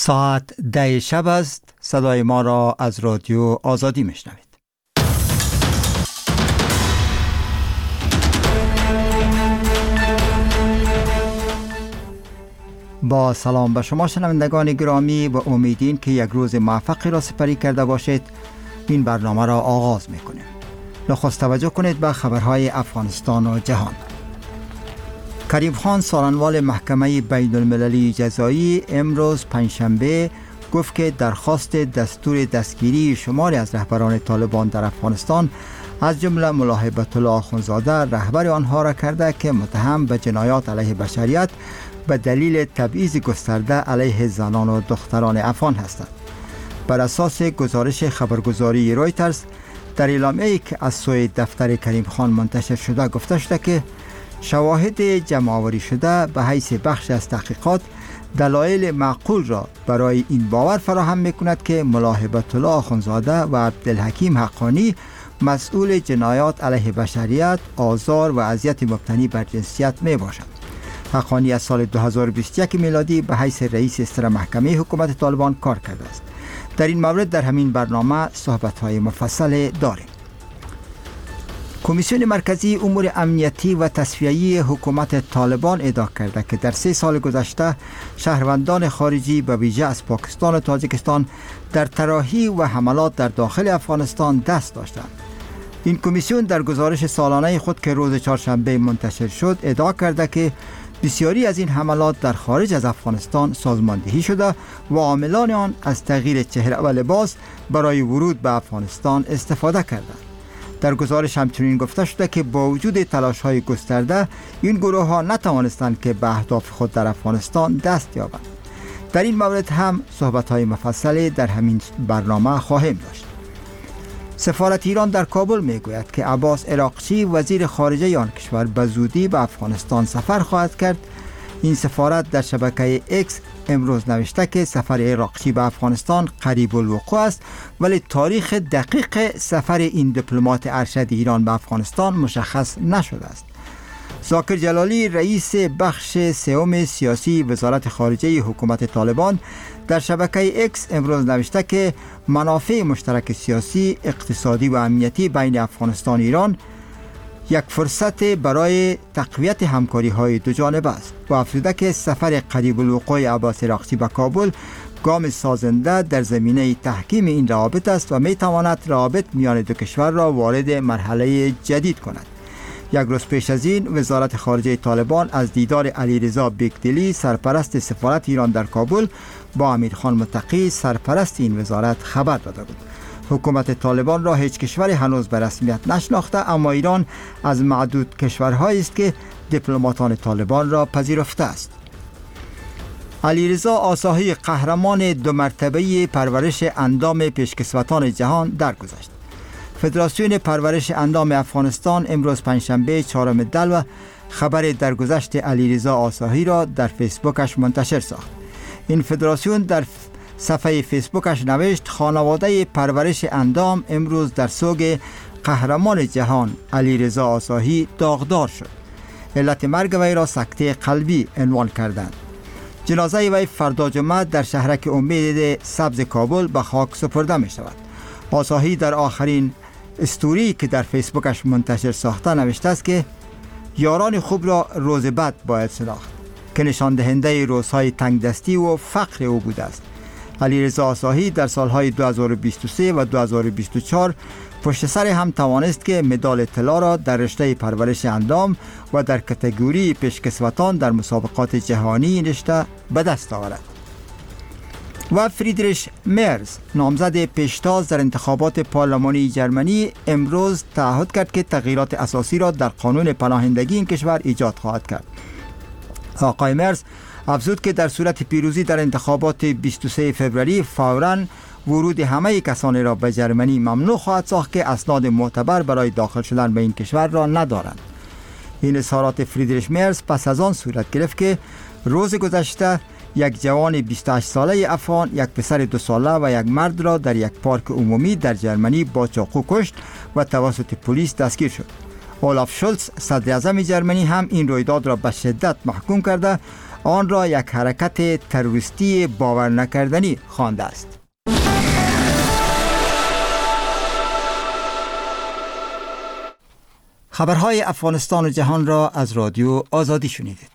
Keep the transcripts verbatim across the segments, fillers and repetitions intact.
ساعت ده شب است. صدای ما را از رادیو آزادی میشنوید. با سلام به شما شنوندگان گرامی و امیدین که یک روز موفقی را سپری کرده باشید. این برنامه را آغاز میکنیم. نخست توجه کنید به خبرهای افغانستان و جهان. کریم خان سالنوال محکمه بین المللی جزایی امروز پنجشنبه گفت که درخواست دستور دستگیری شماری از رهبران طالبان در افغانستان از جمله ملا هیبت الله آخوندزاده رهبر آنها را کرده که متهم به جنایات علیه بشریت به دلیل تبعیض گسترده علیه زنان و دختران افغان هستند. بر اساس گزارش خبرگزاری رویترز در اعلامیه‌ای که از سوی دفتر کریم خان منتشر شده گفته شده که شواهد جمع‌آوری شده به حیث بخش از تحقیقات دلایل معقول را برای این باور فراهم می‌کند که ملا هیبت الله آخوندزاده و عبدالحکیم حقانی مسئول جنایات علیه بشریت، آزار و اذیت مبتنی بر جنسیت میباشند. حقانی از سال دو هزار و بیست و یک میلادی به حیث رئیس استر محکمه حکومت طالبان کار کرده است. در این مورد در همین برنامه صحبت‌های مفصل داریم. کمیسیون مرکزی امور امنیتی و تصفیه‌ای حکومت طالبان ادعا کرده که در سه سال گذشته شهروندان خارجی به ویژه از پاکستان و تاجیکستان در طراحی و حملات در داخل افغانستان دست داشتند. این کمیسیون در گزارش سالانه خود که روز چهارشنبه منتشر شد ادعا کرده که بسیاری از این حملات در خارج از افغانستان سازماندهی شده و عاملان آن از تغییر چهره و لباس برای ورود به افغانستان استفاده کردند. در گزارش همچنین گفته شده که با وجود تلاش‌های گسترده این گروه‌ها نتوانستند که به اهداف خود در افغانستان دست یابند. در این مورد هم صحبت‌های مفصلی در همین برنامه خواهیم داشت. سفارت ایران در کابل میگوید که عباس عراقچی وزیر خارجه آن کشور به زودی به افغانستان سفر خواهد کرد. این سفارت در شبکه اکس امروز نوشته که سفر عراقچی به افغانستان قریب الوقوع است، ولی تاریخ دقیق سفر این دیپلمات ارشد ایران به افغانستان مشخص نشده است. ذاکر جلالی رئیس بخش سوم سیاسی وزارت خارجه حکومت طالبان در شبکه اکس امروز نوشته که منافع مشترک سیاسی، اقتصادی و امنیتی بین افغانستان و ایران یک فرصت برای تقویت همکاری های دو جانبه است و افزوده که سفر قریب الوقوع عباس عراقچی به کابل گام سازنده در زمینه تحکیم این روابط است و می تواند روابط میان دو کشور را وارد مرحله جدید کند. یک روز پیش از این وزارت خارجه طالبان از دیدار علیرضا بیگدلی سرپرست سفارت ایران در کابل با امیرخان متقی سرپرست این وزارت خبر داده بود. حکومت طالبان را هیچ کشور هنوز به رسمیت نشناخته، اما ایران از معدود کشورهایی است که دیپلماتان طالبان را پذیرفته است. علیرضا آساهی قهرمان دو مرتبه پرورش اندام پیشکسوتان جهان درگذشت. فدراسیون پرورش اندام افغانستان امروز پنجشنبه چهارم دلو خبر درگذشت علیرضا آساهی را در فیسبوکش منتشر ساخت. این فدراسیون در صفحه فیسبوکش نوشت خانواده پرورش اندام امروز در سوگ قهرمان جهان علیرضا آساهی داغدار شد. علت مرگ وی را سکته قلبی عنوان کردند. جنازه وی فردا جمعه در شهرک امید سبز کابل به خاک سپرده می شود. آساهی در آخرین استوری که در فیسبوکش منتشر ساخته نوشته است که یاران خوب را روز بد باید شناخت که نشان دهنده روزهای تنگ دستی و فقر او بوده است. علیرضا آساهی در سالهای دو هزار و بیست و سه و دو هزار و بیست و چهار پشت سر هم توانست که مدال طلا را در رشته پرورش اندام و در کاتگوری پیشکسوتان در مسابقات جهانی رشته به دست آورد. و فریدریش مرز نامزد پیشتاز در انتخابات پارلمانی جرمنی امروز تعهد کرد که تغییرات اساسی را در قانون پناهندگی این کشور ایجاد خواهد کرد. آقای مرز افزود که در صورت پیروزی در انتخابات بیست و سوم فوریه فوراً ورود همه کسانی را به جرمنی ممنوع خواهد ساخت که اسناد معتبر برای داخل شدن به این کشور را ندارند. این اظهارات فریدریش مرز پس از آن صورت گرفت که روز گذشته یک جوان بیست و هشت ساله افغان یک پسر دو ساله و یک مرد را در یک پارک عمومی در جرمنی با چاقو کشت و توسط پلیس دستگیر شد. اولاف شولز صدر اعظم جرمنی هم این رویداد را به شدت محکوم کرده آن را یک حرکت تروریستی باور نکردنی خوانده است. خبرهای افغانستان و جهان را از رادیو آزادی شنیدید.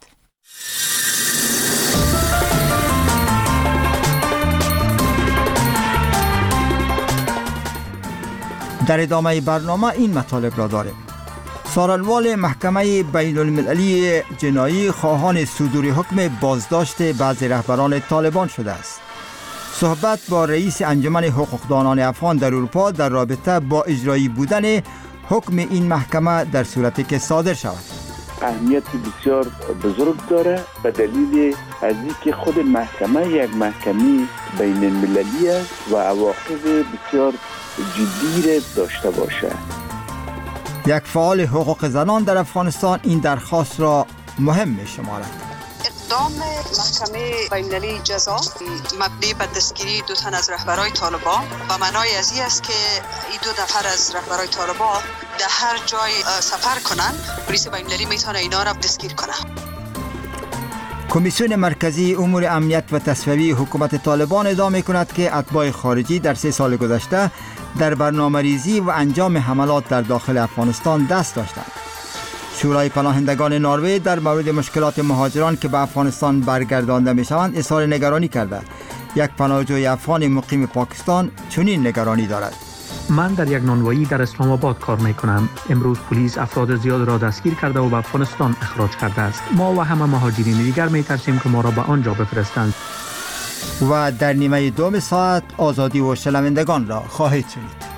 در ادامه برنامه این مطالب را داریم. سارنوال محکمه بین المللی جنایی خواهان صدور حکم بازداشت بعضی رهبران طالبان شده است. صحبت با رئیس انجمن حقوقدانان افغان در اروپا در رابطه با اجرایی بودن حکم این محکمه در صورتی که صادر شود. اهمیت بسیار بزرگ داره به دلیل از اینکه خود محکمه یک محکمه بین المللی است و عواقب بسیار جدی داشته باشه. یک فعال حقوق زنان در افغانستان این درخواست را مهم می شمارد. اقدام محکمه بین‌المللی جزا مبنی بر دستگیری دو تن از رهبران طالبان و معنای از این است که این دو نفر از رهبران طالبان در هر جای سفر کنن، پلیس بین‌المللی میتونه اینا را دستگیر کنه. کمیسیون مرکزی امور امنیت و تصفیه حکومت طالبان ادعا می‌کند که اتباع خارجی در سه سال گذشته در برنامه‌ریزی و انجام حملات در داخل افغانستان دست داشتند. شورای پناهندگان نروژ در مورد مشکلات مهاجران که به افغانستان برگردانده می‌شوند اظهار نگرانی کرده. یک پناهجوی افغان مقیم پاکستان چنین نگرانی دارد. من در یک نانوایی در اسلام آباد کار میکنم. امروز پلیس افراد زیاد را دستگیر کرده و به افغانستان اخراج کرده است. ما و همه مهاجرین دیگر میترسیم که ما را به آنجا بفرستند. و در نیمه دوم ساعت آزادی و شنوندگان را خواهید شنید.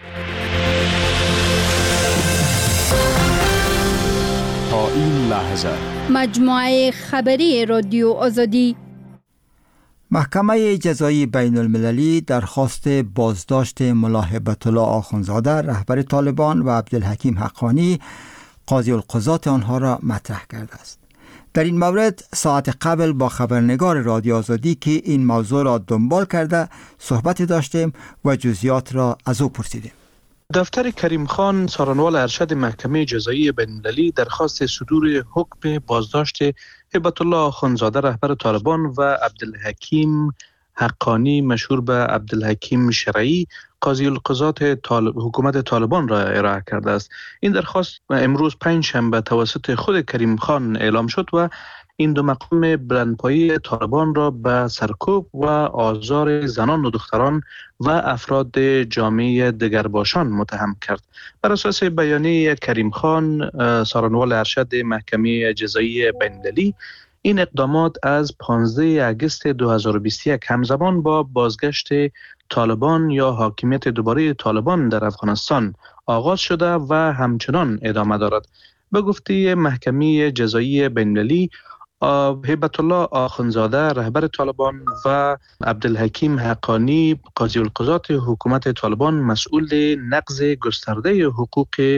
تا این لحظه مجموعه خبری رادیو آزادی. محکمه جزایی بین المللی درخواست بازداشت ملا هیبت الله آخوندزاده رهبر طالبان و عبدالحکیم حقانی قاضی القضات آنها را مطرح کرده است. در این مورد ساعت قبل با خبرنگار رادیو آزادی که این موضوع را دنبال کرده صحبت داشتیم و جزئیات را از او پرسیدیم. دفتر کریم خان سارنوال ارشد محکمه جزایی بین المللی درخواست صدور حکم بازداشت هیبت الله آخوندزاده رهبر طالبان و عبدالحکیم حقانی مشهور به عبدالحکیم شرعی قاضی القضات طالب حکومت طالبان را ارائه کرده است. این درخواست امروز پنج شنبه توسط خود کریم خان اعلام شد و این دو مقام بلندپایه طالبان را به سرکوب و آزار زنان و دختران و افراد جامعه دگرباشان متهم کرد. بر اساس بیانیه کریم خان سارنوال ارشد محکمه جزایی بین‌المللی، این اقدامات از پانزده آگوست دو هزار و بیست و یک همزمان با بازگشت طالبان یا حاکمیت دوباره طالبان در افغانستان آغاز شده و همچنان ادامه دارد. به گفته محکمه جزایی بین‌المللی، هیبت الله آخوندزاده رهبر طالبان و عبدالحکیم حقانی قاضی القضات حکومت طالبان مسئول نقض گسترده حقوق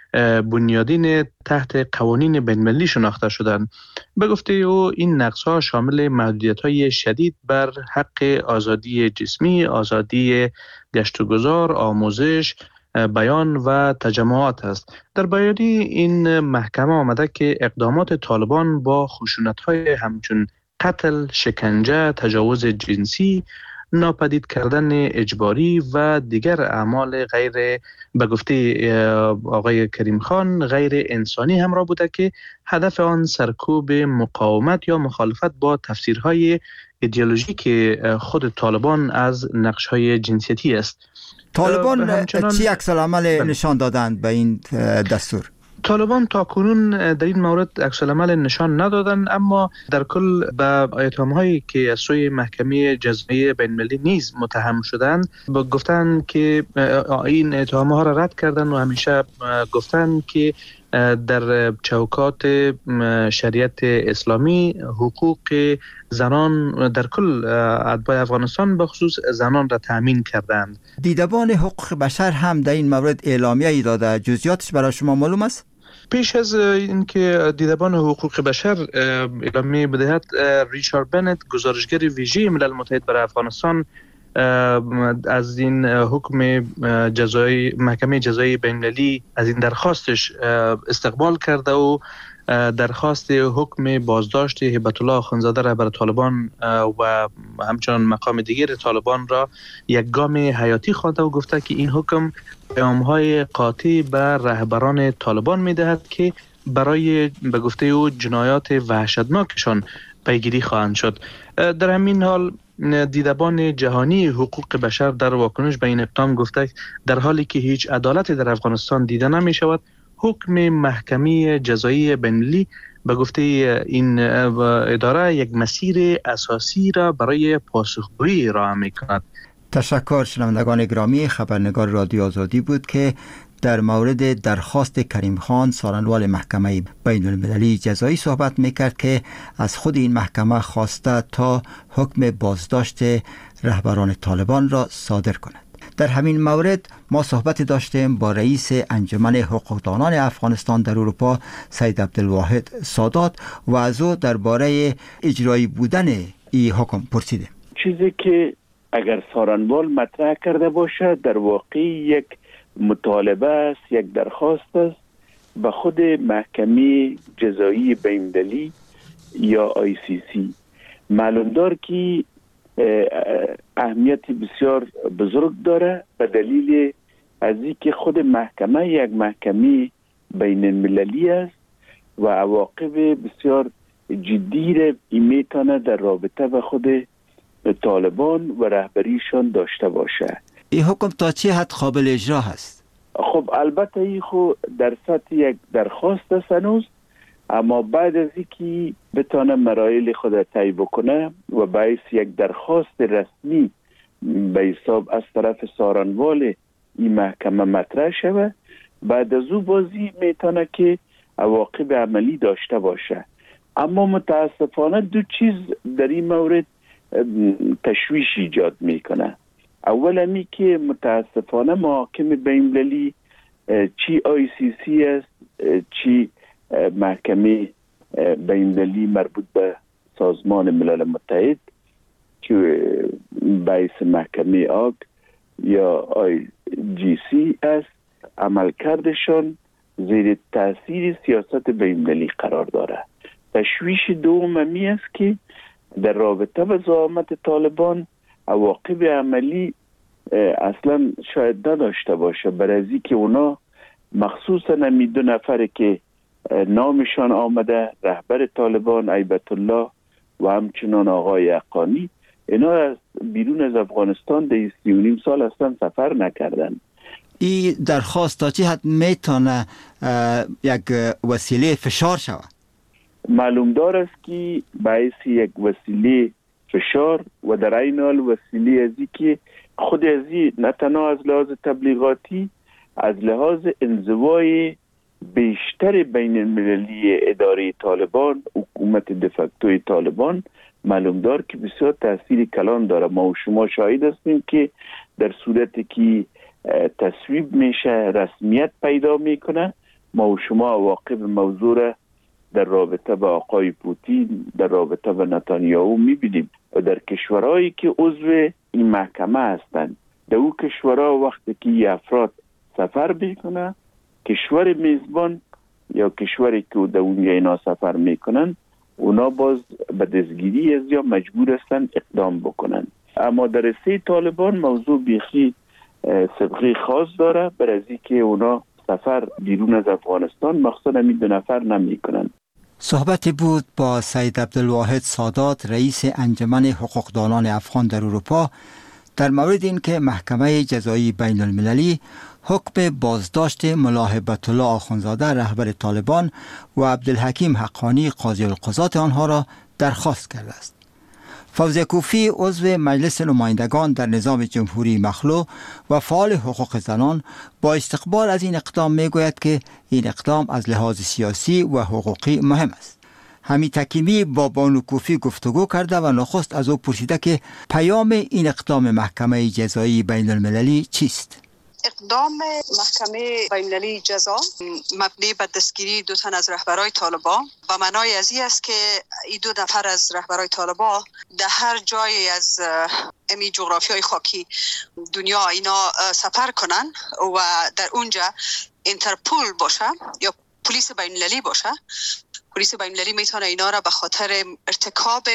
بنیادین تحت قوانین بین‌المللی شناخته شدند. به گفته او این نقض‌ها شامل محدودیت‌های شدید بر حق آزادی جسمی، آزادی گشت و گذار، آموزش، بیان و تجمعات است. در بیانیه این محکمه آمده که اقدامات طالبان با خشونت‌های همچون قتل، شکنجه، تجاوز جنسی، ناپدید کردن اجباری و دیگر اعمال غیر به گفته آقای کریم خان غیر انسانی همراه بوده که هدف آن سرکوب مقاومت یا مخالفت با تفسیرهای ایدئولوژیک خود طالبان از نقش‌های جنسیتی است. طالبان چی عکس العمل نشان دادند به این دستور؟ طالبان تا کنون در این مورد عکس العمل نشان ندادند، اما در کل به اتهام‌هایی که از سوی محکمه جزایی بین‌المللی نیز متهم شدند گفتند که این اتهام‌ها را رد کردند و همیشه گفتند که در چوکات شریعت اسلامی حقوق زنان در کل اتباع افغانستان به خصوص زنان را تأمین کردند. دیدبان حقوق بشر هم در این مورد اعلامیه‌ای داده، جزئیاتش برای شما معلوم است؟ پیش از اینکه دیدبان حقوق بشر اعلامیه بدهد، ریچارد بنت گزارشگر ویژه ملل متحد برای افغانستان از این حکم جزایی محکمه جزایی بین‌المللی از این درخواستش استقبال کرده و درخواست حکم بازداشت هیبت الله آخوندزاده رهبر طالبان و همچنان مقام دیگر طالبان را یک گام حیاتی خوانده و گفته که این حکم پیام‌های قاطع به رهبران طالبان می‌دهد که برای به گفته او جنایات وحشتناکشان پیگیری خواهند شد. در همین حال دیدبان جهانی حقوق بشر در واکنش به این اقدام گفته در حالی که هیچ عدالتی در افغانستان دیده نمی شود، حکم محکمه جزایی بین‌المللی به گفته این اداره یک مسیر اساسی را برای پاسخگویی ارائه می کند. تشکر. شنوندگان گرامی، خبرنگار رادیو آزادی بود که در مورد درخواست کریم خان سارنوال محکمه بین المللی جزایی صحبت میکرد که از خود این محکمه خواسته تا حکم بازداشت رهبران طالبان را صادر کند. در همین مورد ما صحبت داشتیم با رئیس انجمن حقوقدانان افغانستان در اروپا سید عبدالواحد سادات و از او درباره اجرایی بودن این حکم پرسیدیم. چیزی که اگر سارنوال مطرح کرده باشه در واقع یک مطالبه است، یک درخواست است به خود محکمه جزایی بین‌المللی یا آی سی سی. معلوم دار که اهمیت بسیار بزرگ داره به دلیل از اینکه خود محکمه یک محکمه بین المللی است و عواقب بسیار جدی را میتونه در رابطه به خود طالبان و رهبریشان داشته باشه. این حکم تا چه حد قابل اجرا هست؟ خب البته این خو در سطح یک درخواست است هنوز، اما بعد از اینکه بتانه مراحل خود طی بکنه و باعث یک درخواست رسمی به حساب از طرف سارنوال این محکمه مطرح شوه، بعد از او بازی میتونه که عواقب عملی داشته باشه. اما متاسفانه دو چیز در این مورد تشویش ایجاد میکنه. اولا می که متاسفانه محاکم بین‌المللی چی آی سی سی است چی محکمه بین‌المللی مربوط به سازمان ملل متحد که باعث محکمه آگ یا آی جی سی است، عملکردشان زیر تاثیر سیاست بین‌المللی قرار داره. تشویش دوم می است که در رابطه با زعامت طالبان عواقب عملی اصلا شاید نداشته باشه، برای که اونا مخصوصا نمی دو نفر که نامشان آمده، رهبر طالبان هیبت الله و همچنان آقای حقانی، اینا از بیرون از افغانستان در سی و نیم سال اصلا سفر نکردن. این درخواست تا چه حد میتونه یک وسیله فشار شود؟ معلوم دار است که باعث یک وسیله فشار و در این حال وسیله ازی که خود ازی نه تنها از لحاظ تبلیغاتی، از لحاظ انزوای بیشتر بین المللی اداره طالبان، حکومت دفکتوی طالبان، معلوم دار که بسیار تاثیر کلان داره. ما و شما شاهد هستیم که در صورتی که تصویب میشه، رسمیت پیدا میکنه، ما و شما عواقب موضوع در رابطه با آقای پوتین، در رابطه با نتانیاهو میبینیم و در کشورهایی که عضو این محکمه هستند. در او کشورها وقتی که این افراد سفر میکنه، کشور میزبان یا کشوری که در اونجا اینا سفر میکنن، اونا باز به دستگیری از یا مجبور هستن اقدام بکنن. اما در سه طالبان موضوع بیخی سابقه خاص داره، برای که اونا سفر بیرون از افغانستان مخصوصا همین دو نفر نمی کنن. صحبتی بود با سید عبدالواحد سادات رئیس انجمن حقوقدانان افغان در اروپا در مورد اینکه محکمه جزایی بین المللی حکم بازداشت ملا هیبت الله آخوندزاده رهبر طالبان و عبدالحکیم حقانی قاضی القضات آنها را درخواست کرده است. فوزیه کوفی عضو مجلس نمایندگان در نظام جمهوری مخلوع و فعال حقوق زنان با استقبال از این اقدام میگوید که این اقدام از لحاظ سیاسی و حقوقی مهم است. حمید حکیمی با بانو کوفی گفتگو کرده و نخست از او پرسیده که پیام این اقدام محکمه جزایی بین المللی چیست؟ اقدام محکمه بین‌المللی جزا مبنی بر دستگیری دو تن از رهبرای طالبان و معنای از این است که این دو نفر از رهبرای طالبان در هر جایی از امی جغرافیای خاکی دنیا اینا سفر کنن و در اونجا اینترپول باشه یا پلیس بین المللی باشه. پلیس بین المللی میتونه اینا را به خاطر ارتکاب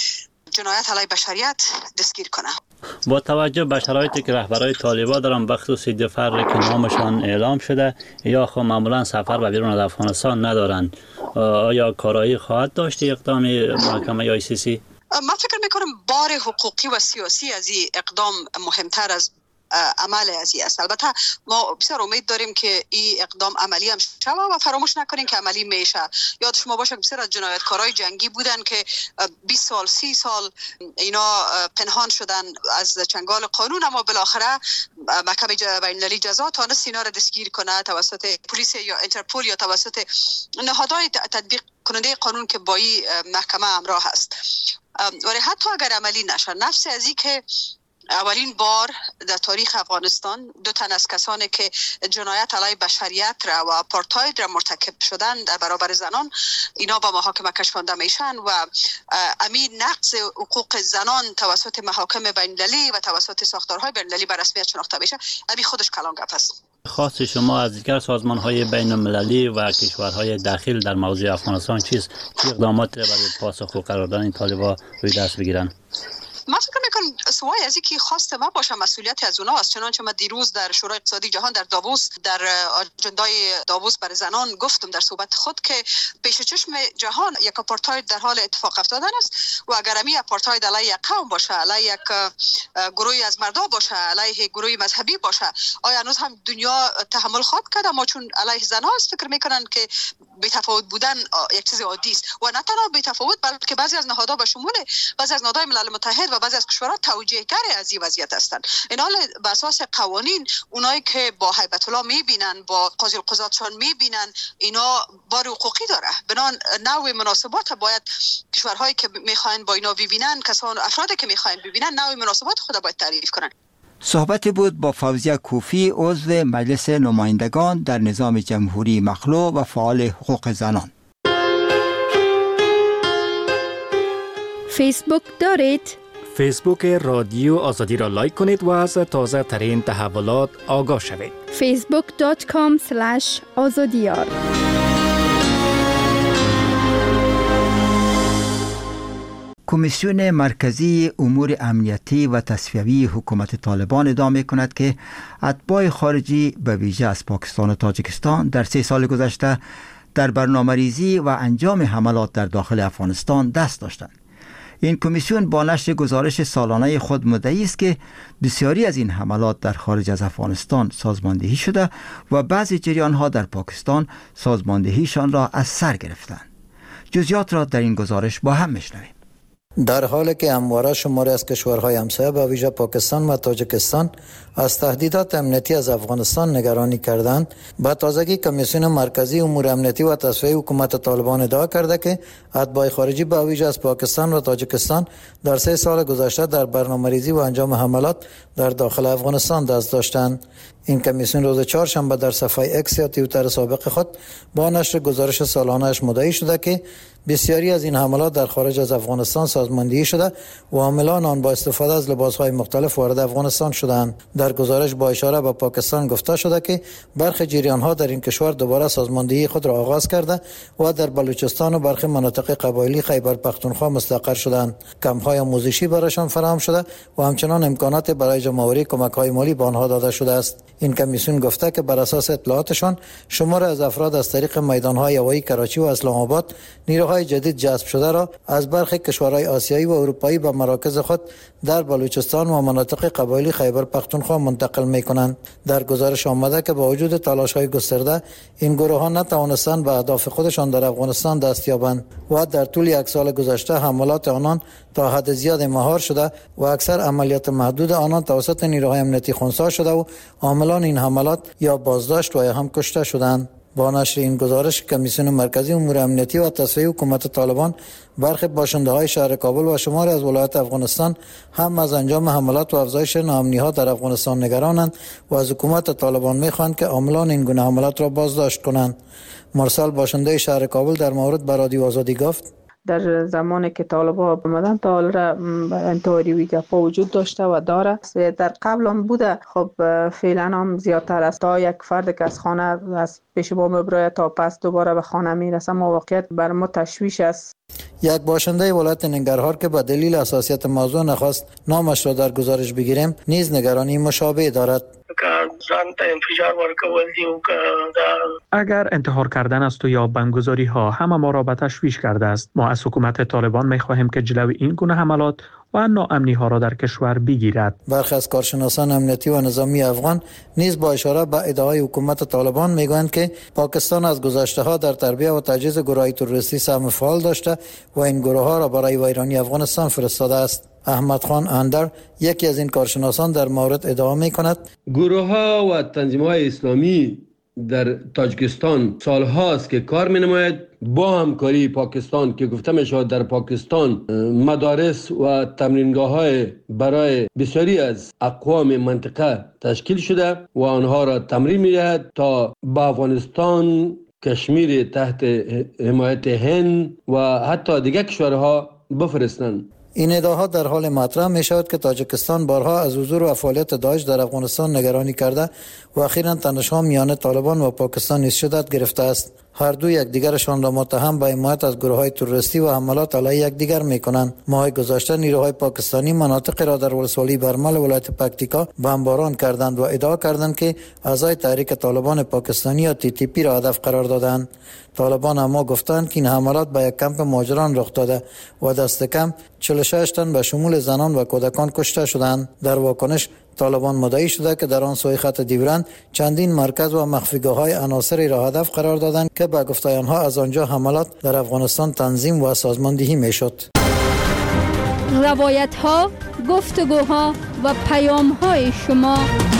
جنایت علیه بشریت دستگیر کنه. با توجه به شرایطی که رهبرای طالبان دارن به خصوص دفر که نامشان اعلام شده یا خب معمولا سفر به بیرون از افغانستان ندارن، آیا کارایی خواهد داشت اقدام محکمه آی سی سی؟ من فکر میکنم بار حقوقی و سیاسی از این اقدام مهمتر از عمل ازی است. البته ما بسیار امید داریم که این اقدام عملی هم شود و فراموش نکنیم که عملی میشه. یاد شما باشه بسیار از جنایتکارای جنگی بودن که بیست سال سی سال اینا پنهان شدن از چنگال قانون، اما بالاخره محکمه بین المللی جزا تانست اینا را دستگیر کنه توسط پلیس یا اینترپول یا توسط نهادهای تطبیق کننده قانون که با این محکمه همراه است. ولی حتی اگر عملی نشه، نفس از این که اولین بار در تاریخ افغانستان دو تن از کسانی که جنایت علیه بشریت را و آپارتاید را مرتکب شدن در برابر زنان اینا با محاکمه کشانده میشن و امین نقض حقوق زنان توسط محاکم بین المللی و توسط ساختارهای بین المللی به رسمیت شناخته میشه، امین خودش کلان گپ است. خواست شما از دیگر سازمان‌های بین المللی و کشورهای داخل در موضوع افغانستان چیست؟ چه اقدامات را برای پاسخ و قرار دادن این طالبان روی دست بگیرن؟ من فکر میکنم سوای از اینکه خواست ما باشه مسئولیت از اونا است. چنانچه من دیروز در شورای اقتصادی جهان در داووس در اجندای داووس برای زنان گفتم در صحبت خود که پیش چشم جهان یک آپارتاید در حال اتفاق افتادن است و اگر می آپارتاید علیه یک قوم باشه، علیه یک گروهی از مردم باشه، علیه گروهی مذهبی باشه، آیا هنوز هم دنیا تحمل خواهد کرد؟ اما چون علیه زنان است فکر میکنن که بی‌تفاوت بودن یک چیز عادی است و نه تنها بی‌تفاوت بلکه بعضی از نهادها به شمول بعضی از نهادهای ملل متحد و بعضی از کشورها توجیهگر از این وضعیت هستند. این حال بر اساس قوانین اونایی که با هیبت الله میبینن، با قاضی القضاتشان میبینن، اینا بار حقوقی داره. بنان نوع مناسبات باید کشورهایی که میخواین با اینا ببینن، کسان افرادی که میخواین ببینن، نوع مناسبات خود باید تعریف کنن. صحبتی بود با فوزیه کوفی، عضو مجلس نمایندگان در نظام جمهوری مخلوع و فعال حقوق زنان. فیسبوک دارید؟ فیسبوک رادیو آزادی را لایک کنید و از تازه ترین تحولات آگاه شوید. فیسبوک دات کام اسلش آزادیار. کمیسیون مرکزی امور امنیتی و تصفیوی حکومت طالبان ادعا می‌کند که اتباع خارجی به ویژه از پاکستان و تاجیکستان در سه سال گذشته در برنامه‌ریزی و انجام حملات در داخل افغانستان دست داشتند. این کمیسیون با نشر گزارش سالانه خود مدعی است که بسیاری از این حملات در خارج از افغانستان سازماندهی شده و بعضی جریان‌ها در پاکستان سازماندهیشان را از سر گرفتند. جزئیات را در این گزارش با هم می‌شنویم. در حالی که همواره شماری از کشورهای همسایه به ویژه پاکستان و تاجیکستان از تهدیدات امنیتی از افغانستان نگرانی کردند، با تازگی کمیسیون مرکزی امور امنیتی و تصفیه حکومت طالبان ادعا کرده که اتباع خارجی به ویژه از پاکستان و تاجیکستان در سه سال گذشته در برنامه‌ریزی و انجام حملات در داخل افغانستان دست داشتند. این کمیسیون روز چهارشنبه در صفحه اکس یا توییتر سابق خود با نشر گزارش سالانه‌اش مدعی شده که بسیاری از این حملات در خارج از افغانستان سازماندهی شده و حاملان آن با استفاده از لباس‌های مختلف وارد افغانستان شدند. در گزارش با اشاره به پاکستان گفته شده که برخی جریان‌ها در این کشور دوباره سازماندهی خود را آغاز کرده و در بلوچستان و برخی مناطق قبایلی خیبر پختونخوا مستقر شدند. کمپ‌های آموزشی برایشان فراهم شده و همچنان امکانات برای جمع‌آوری کمک‌های مالی به آنها داده شده است. این کمیسیون گفته که بر اساس اطلاعاتشان شمار از افراد از طریق میدان‌های هوایی کراچی و اسلام آباد نیروهای جدید جذب شده را از برخی کشورهای آسیایی و اروپایی به مراکز خود در بلوچستان و مناطق قبایلی خیبر پختونخوا منتقل می‌کنند. در گزارش آمده که با وجود تلاش‌های گسترده این گروه‌ها نتوانستند به اهداف خودشان در افغانستان دست یابند و در طول یک سال گذشته حملات آنان تا حد زیاد مهار شده و اکثر عملیات محدود آنان توسط نیروهای امنیتی خنثی شده و عاملان این حملات یا بازداشت و یا هم کشته شدند. با نشر این گزارش کمیسیون مرکزی امور امنیتی و تصفیه حکومت طالبان برخی باشنده‌های شهر کابل و شماری از ولایات افغانستان هم از انجام حملات و افزایش ناامنی‌ها در افغانستان نگرانند و از حکومت طالبان می‌خواهند که عاملان این گونه حملات را بازداشت کنند. مرسل باشنده شهر کابل در مورد به رادیو آزادی گفت: در زمانی که طالبان آمدن تا حال را انتحاری و گپا وجود داشته و داره. در قبل هم بوده، خب فعلا هم زیادتر است. تا یک فرد که از خانه از پیش با مبرای تا پس دوباره به خانه میرسه، ما واقعیت بر ما تشویش است. یک باشنده ولایت ننگرهار که به دلیل حساسیت موضوع نخواست نامش را در گزارش بگیریم، نیز نگرانی مشابه دارد. اگر انتحار کردن است و یا بمبگذاری ها همه ما را به تشویش کرده است. ما از حکومت طالبان می خواهیم که جلوی این گونه حملات و ناامنی ها را در کشور بگیرد. برخی از کارشناسان امنیتی و نظامی افغان نیز با اشاره به ادعای حکومت طالبان میگویند که پاکستان از گذشته ها در تربیت و تجهیز گروه‌های تروریستی سهم فعال داشته و این گروه ها را برای ویرانی افغانستان فرستاده است. احمد خان اندر، یکی از این کارشناسان، در مورد ادعا می کند گروه ها و تنظیم های اسلامی در تاجیکستان سال هاست که کار می نماید با همکاری پاکستان، که گفته می شود در پاکستان مدارس و تمرینگاه های برای بسیاری از اقوام منطقه تشکیل شده و آنها را تمرین می دهد تا به افغانستان، کشمیر تحت حمایت هند و حتی دیگر کشورها بفرستند. این ادعاها در حال مطرح می شود که تاجیکستان بارها از حضور و فعالیت داعش در افغانستان نگرانی کرده و اخیراً تنش‌ها میان طالبان و پاکستان نیز شدت گرفته است. هر دو یکدیگرشان را متهم به حمایت از گروه‌های تروریستی و حملات علیه یکدیگر می‌کنند. ماه گذشته نیروهای پاکستانی مناطق را در ولسوالی برمل ولایت پکتیکا بمباران کردند و ادعا کردند که اعضای تحریک طالبان پاکستانی یا تی تی پی را هدف قرار دادند. طالبان اما گفتند که این حملات به یک کمپ مهاجران رخ داده و دست کم چهل و شش تن به شمول زنان و کودکان کشته شدند. در واکنش طالبان مدعی شده که در آن سوی خط دیورند چندین مرکز و مخفیگاه‌های عناصری را هدف قرار دادند که به گفته آنها از آنجا حملات در افغانستان تنظیم و سازماندهی میشد. روایت‌ها، گفتگوها و پیام‌های شما.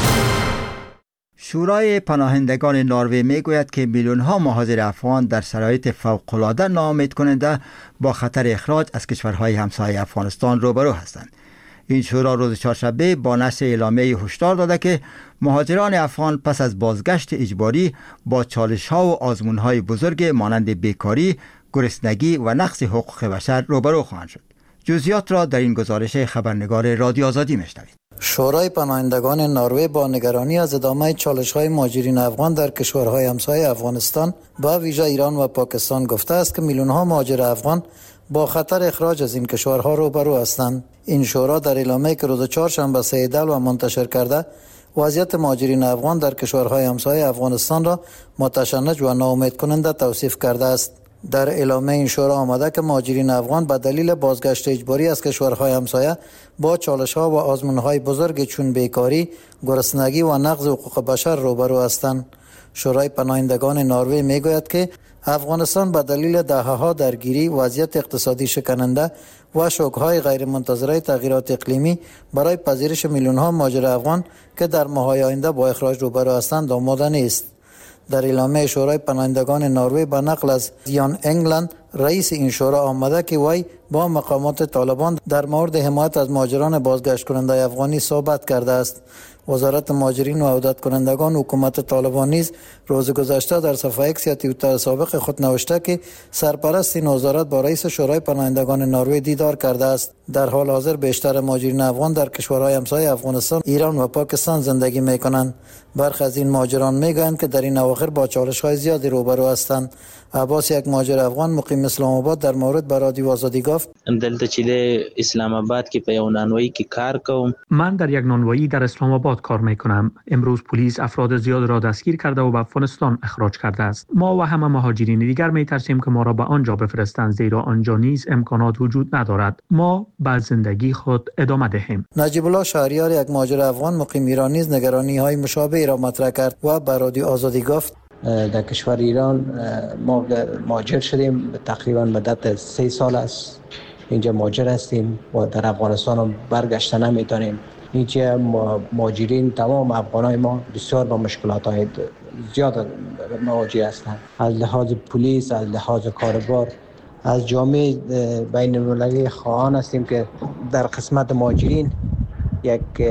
شورای پناهندگان نروژ میگوید که میلیون‌ها مهاجر افغان در شرایط فوق‌العاده ناامید کننده با خطر اخراج از کشورهای همسایه افغانستان روبرو هستند. این شورا روز چهارشنبه با نشر اعلامیه هشدار داده که مهاجران افغان پس از بازگشت اجباری با چالش‌ها و آزمون‌های بزرگ مانند بیکاری، گرسنگی و نقض حقوق بشر روبرو خواهند شد. جزئیات را در این گزارش خبرنگار رادیو آزادی میشنوید. شورای پناهندگان نروژ با نگرانی از ادامه چالش‌های مهاجرین افغان در کشورهای همسایه افغانستان با ویژه ایران و پاکستان گفته است که میلیون‌ها مهاجر افغان با خطر اخراج از این کشورها روبرو هستند. این شورا در اعلامیه‌ای که روز چهارشنبه سه دلو منتشر کرده، وضعیت مهاجرین افغان در کشورهای همسایه افغانستان را متشنج و ناامید کننده توصیف کرده است. در اعلامیه این شورا آمده که مهاجرین افغان به دلیل بازگشت اجباری از کشورهای همسایه با چالش‌ها و آزمون‌های بزرگ چون بیکاری، گرسنگی و نقض حقوق بشر روبرو هستند. شورای پناهندگان نروژ میگوید که افغانستان به دلیل دهه‌ها درگیری، وضعیت اقتصادی شکننده و شوک‌های غیرمنتظره تغییرات اقلیمی برای پذیرش میلیون‌ها مهاجر افغان که در ماه‌های آینده با اخراج روبرو هستند آماده نیست. در اعلامیه شورای پناهندگان نروژ به نقل از دیان انگلند، رئیس این شورا آمده که وی با مقامات طالبان در مورد حمایت از مهاجران بازگشت کننده افغانی صحبت کرده است. وزارت مهاجرین و عودت کنندگان حکومت طالبان نیز روز گذشته در صفحه ایکس یا توییتر سابق خود نوشته که سرپرست این وزارت با رئیس شورای پناهندگان نروژ دیدار کرده است. در حال حاضر بیشتر مهاجرین افغان در کشورهای همسایه افغانستان، ایران و پاکستان زندگی می‌کنند. برخی از این مهاجران میگویند که در این اواخر با چالش‌های زیادی روبرو هستند. عباس، یک مهاجر افغان مقیم اسلام آباد، در مورد به رادیو آزادی گفت: دلته چې اسلام آباد کې په یو نانوایی کې کار کوم. من در یک نانوایی در اسلام آباد کار میکنم. امروز پلیس افراد زیاد را دستگیر کرده و به افغانستان اخراج کرده است. ما و همه مهاجرین دیگر میترسیم که ما را به آنجا بفرستند، زیرا آنجا نیز امکانات وجود ندارد. ما به زندگی خود ادامه دهیم. نجیب الله شهریار، یک مهاجر افغان مقیم ایران، نیز نگرانی‌های مشابه را مطرح کرد و به رادیو آزادی گفت: در کشور ایران ما مهاجر شدیم، تقریبا مدت سه سال است اینجا مهاجر هستیم و در افغانستان هم برگشته نمیتونیم. اینجا مهاجرین، تمام افغانای ما بسیار با مشکلات های زیاد مواجه هستند، از لحاظ پلیس، از لحاظ کاربار. از جامعه بین المللی خواهان هستیم که در قسمت مهاجرین یک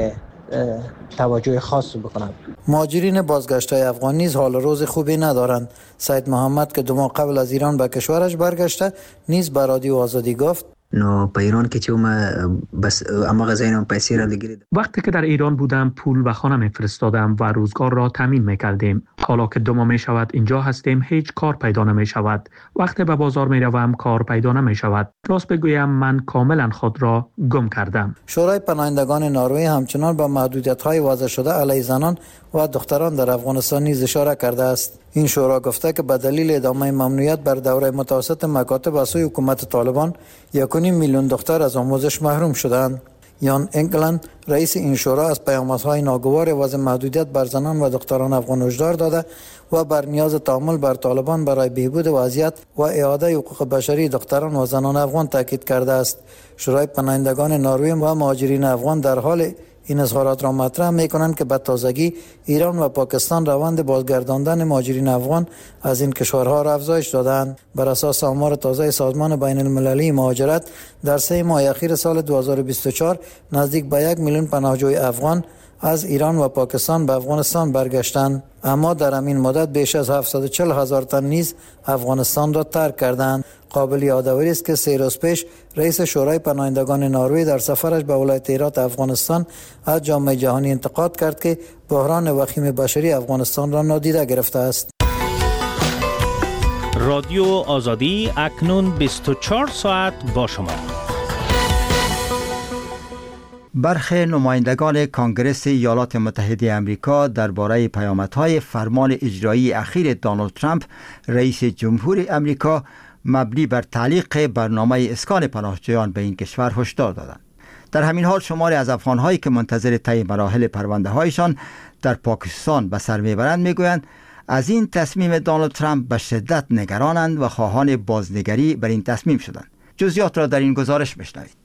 توجه خاص بکنند. مهاجرین بازگشته افغان نیز حال روز خوبی ندارند. سید محمد که دو ماه قبل از ایران به کشورش برگشته نیز به رادیو آزادی گفت نو په ایران کې چې ما بس اما غزاینم پیسې را لګیدم. وقتی که در ایران بودم پول به خانه میفرستادم و روزگار را تامین میکردیم. حالا که دو ماه می شود اینجا هستیم هیچ کار پیدا نمی شود. وقتی به بازار می روم کار پیدا نمی شود. راست بگویم من کاملا خود را گم کردم. شورای پناهندگان نروژ همچنان به محدودیت‌های وضع شده علیه زنان و دختران در افغانستان نیز اشاره کرده است. این شورا گفته که به دلیل ادامه ممنوعیت بر دوره متوسط مکاتب از سوی حکومت طالبان یک و نیم میلیون دختر از آموزش محروم شدند. یان انگلند رئیس این شورا از پیامدهای ناگوار وضع محدودیت بر زنان و دختران افغان هشدار داده و بر نیاز تعامل بر طالبان برای بهبود وضعیت و اعاده حقوق بشری دختران و زنان افغان تاکید کرده است. شورای پناهندگان نروژ و مهاجرین افغان در حال این اظهارات را مطرح می‌کنند که به تازگی ایران و پاکستان روند بازگرداندن مهاجرین افغان از این کشورها را افزایش دادند. بر اساس آمار تازه سازمان بین المللی مهاجرت در سه ماه اخیر سال دو هزار و بیست و چهار نزدیک به یک میلیون پناهجوی افغان از ایران و پاکستان به افغانستان برگشتند، اما در همین مدت بیش از هفتصد و چهل هزار تن نیز افغانستان را ترک کردند. قابل یادآوری است که سه روز پیش رئیس شورای پناهندگان نروژ در سفرش به ولایت هرات افغانستان از جامعه جهانی انتقاد کرد که بحران وخیم بشری افغانستان را نادیده گرفته است. رادیو آزادی اکنون بیست و چهار ساعت با شما. برخی نمایندگان کانگرس ایالات متحده آمریکا درباره پیامدهای فرمان اجرایی اخیر دونالد ترامپ رئیس جمهور آمریکا مبنی بر تعلیق برنامه اسکان پناهجویان به این کشور هشدار دادند. در همین حال شماری از افغان‌هایی که منتظر طی مراحل پرونده‌هایشان در پاکستان به سر میبرند میگویند از این تصمیم دونالد ترامپ به شدت نگرانند و خواهان بازنگری بر این تصمیم شدند. جزئیات را در این گزارش بشنوید.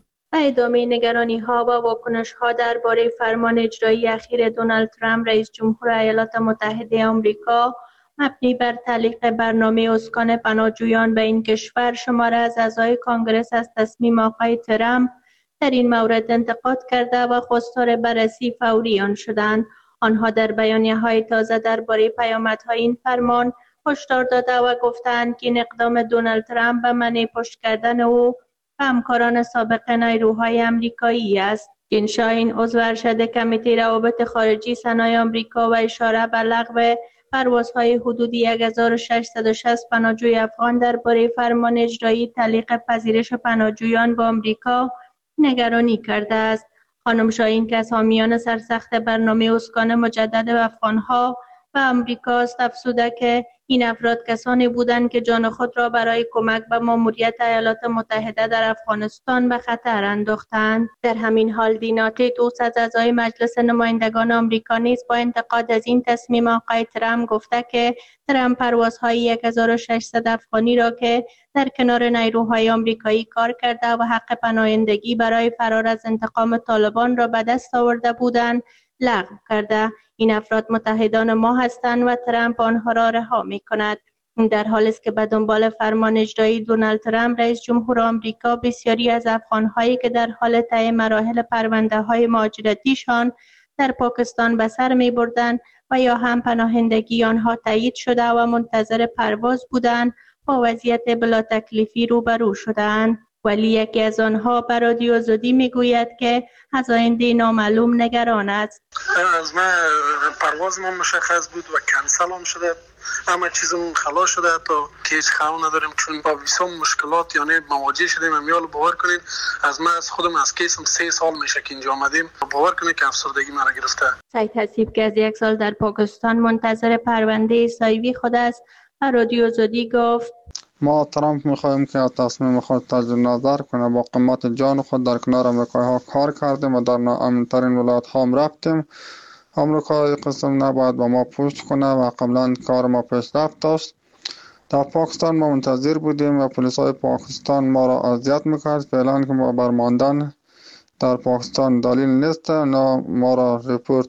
ادامه نگرانی ها و واکنش ها درباره فرمان اجرایی اخیر دونالد ترامپ رئیس جمهور ایالات متحده آمریکا مبنی بر تعلیق برنامه اسکان پناهجویان به این کشور، شماره از اعضای کانگرس از تصمیم آقای ترامپ در این مورد انتقاد کرده و خواستار بررسی فوری آن شدند. آنها در بیانیه های تازه درباره پیامدهای این فرمان هشدار داده و گفتند که این اقدام دونالد ترامپ به منع پشت کردن او و همکاران سابق نیروهای آمریکایی است. جین شاین عضو ارشد کمیته روابط خارجی سنای آمریکا و اشاره به لغو پروازهای حدودی هزار و ششصد و شصت پناهجوی افغان درباره فرمان اجرایی تعلیق پذیرش پناهجویان به آمریکا نگرانی کرده است. خانم شاین که از حامیان سرسخت برنامه اسکان مجدد افغانها و آمریکا است، افزوده که این افراد کسانی بودند که جان خود را برای کمک به ماموریت ایالات متحده در افغانستان به خطر انداختند. در همین حال دیناتی دوست از اعضای مجلس نمایندگان آمریکا نیز با انتقاد از این تصمیم آقای ترامپ گفته که ترامپ پروازهای هزار و ششصد افغانی را که در کنار نیروهای آمریکایی کار کرده و حق پناهندگی برای فرار از انتقام طالبان را به دست آورده بودند لغو کرده. این افراد متحدان ما هستند و ترامپ آنها را رها می کند. این در حالی است که به دنبال فرمان اجرایی دونالد ترامپ رئیس جمهور آمریکا بسیاری از افغان‌هایی که در حال طی مراحل پرونده‌های مهاجرتیشان در پاکستان به سر می‌بردند و یا هم پناهندگی آنها تایید شده و منتظر پرواز بودند با وضعیت بلا تکلیفی روبرو شدند. ولی یکی از آنها به رادیو آزادی میگوید که از آینده نامعلوم نگران است. از من پرواز ما مشخص بود و کنسل هم شده، همه چیزمون خلاص شده تا که هیچ خبر نداریم، چون با ویزا مشکلات یعنی مواجه شدیم. امیال باور کنین از من از خودم از کیسم سه سال میشه که اینجا آمدیم، باور کنین که افسردگی مرا گرفته. سعید حسیب که از یک سال در پاکستان منتظر پرونده سایوی خود است و رادیو آزادی گفت ما ترامپ میخواهیم که تصمیم خود تجدید نظر کنه. با قیمت جان خود در کنار امریکایی ها کار کردیم و در ناامن‌ترین ولایت ها هم رفتیم. امریکایی قسم نباید با ما پشت کنه و قبلا کار ما پیشرفت داشت. در پاکستان ما منتظر بودیم و پلیس های پاکستان ما را اذیت میکرد. فعلا که ما برماندن در پاکستان دلیل نیست، نه ما را ریپورت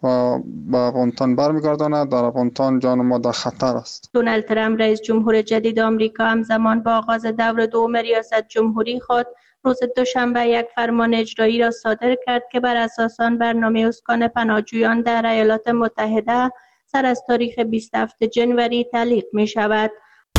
و به افغانستان برمیگرداند. در افغانستان جان ما در خطر است. دونالد ترامپ رئیس جمهور جدید آمریکا همزمان با آغاز دور دوم ریاست جمهوری خود روز دوشنبه یک فرمان اجرایی را صادر کرد که بر اساس آن برنامه اسکان پناهجویان در ایالات متحده سر از تاریخ بیست و هفتم جنوری تعلیق می شود.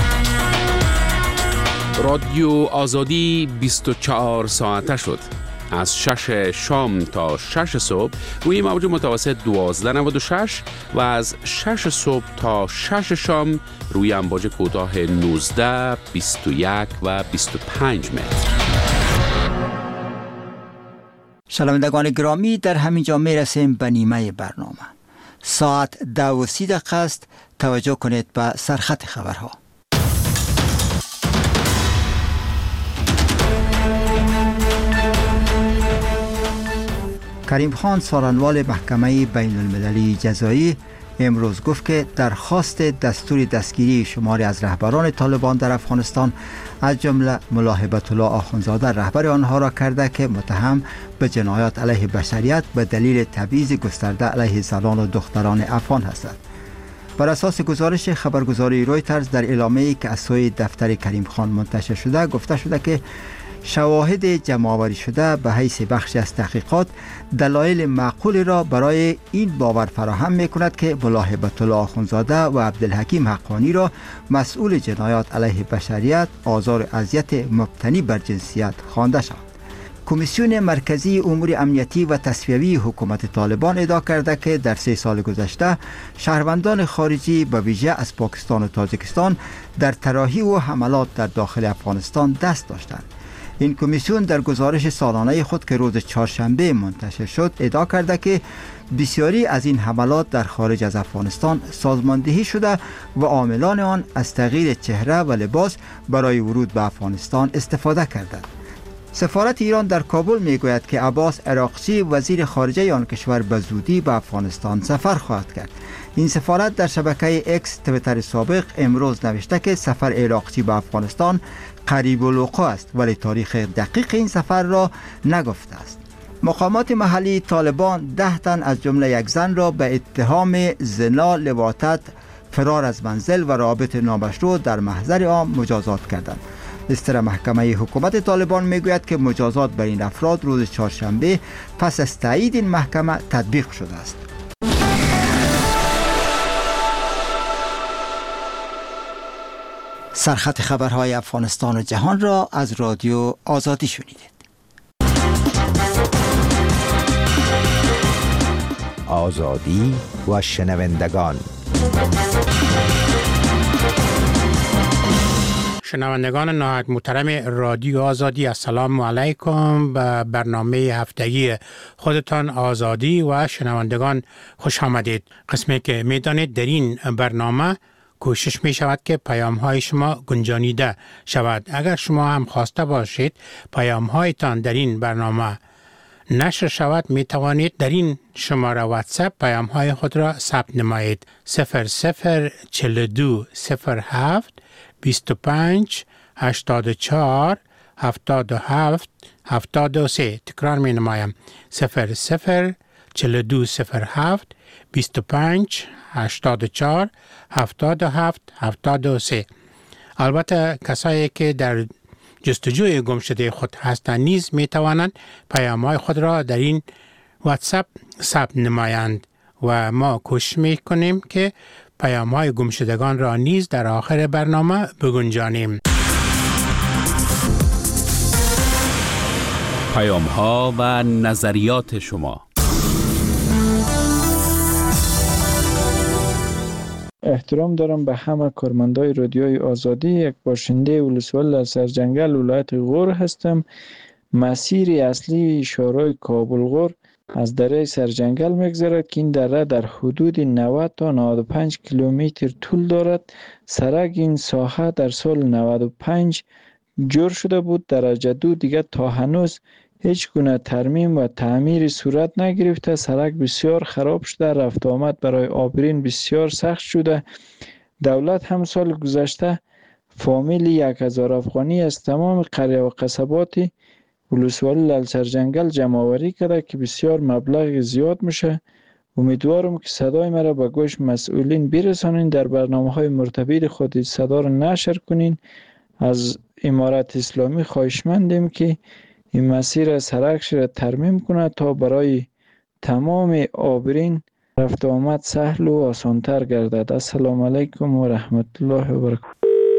رادیو آزادی بیست و چهار ساعته شد. از شش شام تا شش صبح روی موج متوسط دوازده نود و شش و از شش صبح تا شش شام روی امواج کوتاه نوزده، بیست و یک و بیست و پنج متر. شنوندگان گرامی، در همین جا می رسیم به نیمه برنامه. ساعت دو و سی دقیقه است. توجه کنید به سرخط خبرها. کریم خان سارنوال محکمه بین المللی جزایی امروز گفت که درخواست دستور دستگیری شماری از رهبران طالبان در افغانستان از جمله ملا هیبت الله آخوندزاده رهبر آنها را کرده که متهم به جنایات علیه بشریت به دلیل تبعیض گسترده علیه زنان و دختران افغان هستند. بر اساس گزارش خبرگزاری رویترز در اعلامیه‌ای که از سوی دفتر کریم خان منتشر شده گفته شده که شواهد جمع‌آوری شده به حیث بخشی از تحقیقات دلایل معقولی را برای این باور فراهم می‌کند که ملا هیبت الله آخوندزاده و عبدالحکیم حقانی را مسئول جنایات علیه بشریت، آزار و اذیت مبتنی بر جنسیت خوانده شد. کمیسیون مرکزی امور امنیتی و تصفیوی حکومت طالبان ادعا کرده که در سه سال گذشته شهروندان خارجی به ویژه از پاکستان و تاجیکستان در طراحی و حملات در داخل افغانستان دست داشتند. این کمیسیون در گزارش سالانه خود که روز چهارشنبه منتشر شد ادعا کرده که بسیاری از این حملات در خارج از افغانستان سازماندهی شده و عاملان آن از تغییر چهره و لباس برای ورود به افغانستان استفاده کردند. سفارت ایران در کابل میگوید که عباس عراقچی وزیر خارجه آن کشور به زودی به افغانستان سفر خواهد کرد. این سفارت در شبکه اکس تویتر سابق امروز نوشته که سفر عراقچی به افغانستان قریب الوقوع است ولی تاریخ دقیق این سفر را نگفته است. مقامات محلی طالبان ده تن از جمله یک زن را به اتهام زنا، لواطت، فرار از منزل و رابط نامشروع در محضر عام مجازات کردند. دستور محکمه حکومت طالبان میگوید که مجازات بر این افراد روز چهارشنبه پس از تایید این محکمه تطبیق شده است. سرخط خبرهای افغانستان و جهان را از رادیو آزادی شنیدید. آزادی و شنوندگان. شنوندگان نهایت محترم رادیو آزادی، السلام علیکم. به برنامه هفتگی خودتان آزادی و شنوندگان خوش آمدید. قسمی که میدانید در این برنامه کوشش می شود که پیام های شما گنجانیده شود. اگر شما هم خواسته باشید پیام هایتان در این برنامه نشر شود، می توانید در این شماره واتساپ پیام های خود را ثبت نمایید. صفر صفر چهل و دو صفر هفت بیست و پنج هشتاد و چهار هفتاد و هفت هفتاد و سه. تکرار می نمایم. صفر صفر چهل و دو صفر هفت بیست و پنج هشتاد و چهار هفتاد و هفت هفتاد و سه. البته کسایی که در جستجوی گمشده خود هستند نیز می توانند پیام‌های خود را در این واتساپ ثبت نمایند و ما کوشش می کنیم که پیام‌های گمشدگان را نیز در آخر برنامه بگنجانیم. پیام‌ها و نظریات شما. احترام دارم به همه کارمندای رادیوی آزادی. یک باشنده ولسوالی سرجنگل ولایت غور هستم. مسیر اصلی شورای کابل غور از دره سرجنگل میگذرد که این دره در حدود نود تا نود و پنج کیلومتر طول دارد. سرک این ساحه در سال نود و پنج جور شده بود. درجه دو دیگر تا هنوز هیچ گونه ترمیم و تعمیر صورت نگرفته. سرک بسیار خراب شده، رفت آمد برای عابرین بسیار سخت شده. دولت هم سال گذشته فامیل یک هزار افغانی از تمام قریه و قصبات ولسوالی لالسرجنگل جمع آوری کرده که بسیار مبلغ زیاد میشه. امیدوارم که صدای مرا به گوش مسئولین برسانین، در برنامه های مرتبط خود صدا را نشر کنین. از امارت اسلامی خواهشمندیم که این مسیر سرکش را ترمیم کنه تا برای تمام عابرین رفت و آمد سهل و آسانتر گردد. السلام علیکم و رحمت الله و برکاته.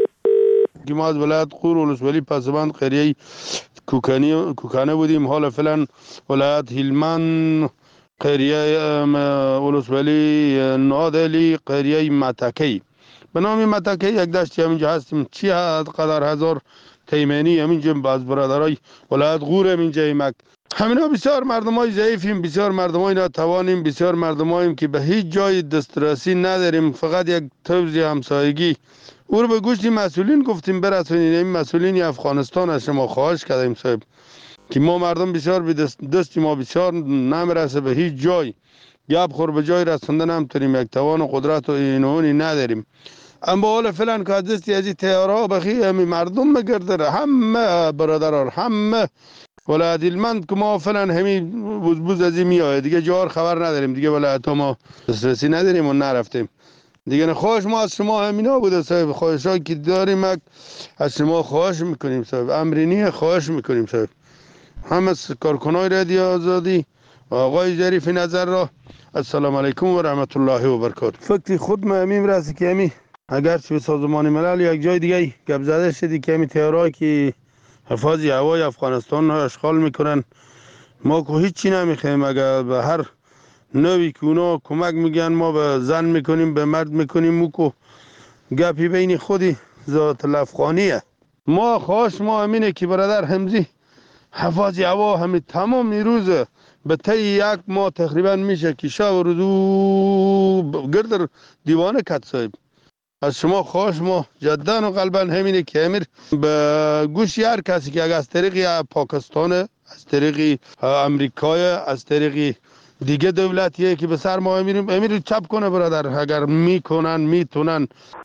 ما از ولایت غور ولسوالی پسبند قریه کوکانی کوکانه بودیم. حالا فعلا ولایت هلمند قریه ولسوالی نادلی قریه متکی به نام متکی یک دشتی همینجا هستیم. چی قدر هزار تیمنی همینجا باز برادرای ولایت غور همینجا ایمک همینا بسیار مردمای ضعیفیم، بسیار مردمای ناتوانیم، بسیار مردماییم که به هیچ جای دسترسی نداریم. فقط یک توزیع همسایگی او رو به گوش مسئولین گفتیم برسونید. این مسئولین افغانستان از شما خواهش کردیم صاحب که ما مردم بسیار به دست, دست ما بسیار نمیرسه به هیچ جای، گپ خور به جای رسوندن نمیتونیم، یک توان و قدرت و اینونی نداریم. اما حالا فعلا که دستی از این تیارها بخی همین مردم مگرده، همه برادران همه ولایت هلمند که ما فعلا همین بوز بوز از این میاد دیگه، جوار خبر نداریم دیگه، ولایت ما دسترسی نداریم و نرفتیم دیگه. خواهش ما از شما همینا بوده صاحب، خواهشایی که داریم از شما خواهش میکنیم صاحب، امرینی خواهش میکنیم صاحب. همه کارکنای رادیو آزادی و آقای ظریف نظر را السلام علیکم و رحمت الله و برکاته. فکر خود ما همین راستی که همین اگر چه سازمان ملل یک جای دیگه گپ زده شدی که همین تیارایی که حفاظی هوای افغانستان را اشغال میکنن، ما که هیچی نمیخوایم. اگر به هر نوی که اونا کمک میگن ما به زن میکنیم به مرد میکنیم، مو که گپی بین خودی ذات الافغانیه. ما خواهش ما همینه که برادر حمزی حفاظی هوا همین تمام روز به طی یک ماه تقریبا میشه که شب و روزو گرد دیوانه کت صاحب. از شما خواهش ما جدا و قلبا همینه که امیر به گوش هر کسی که از طریق پاکستان، از طریق امریکای، از طریق دیگه دولتیه که به سر ما امیریم امیر چپ کنه برادر، اگر میکنن میتونن.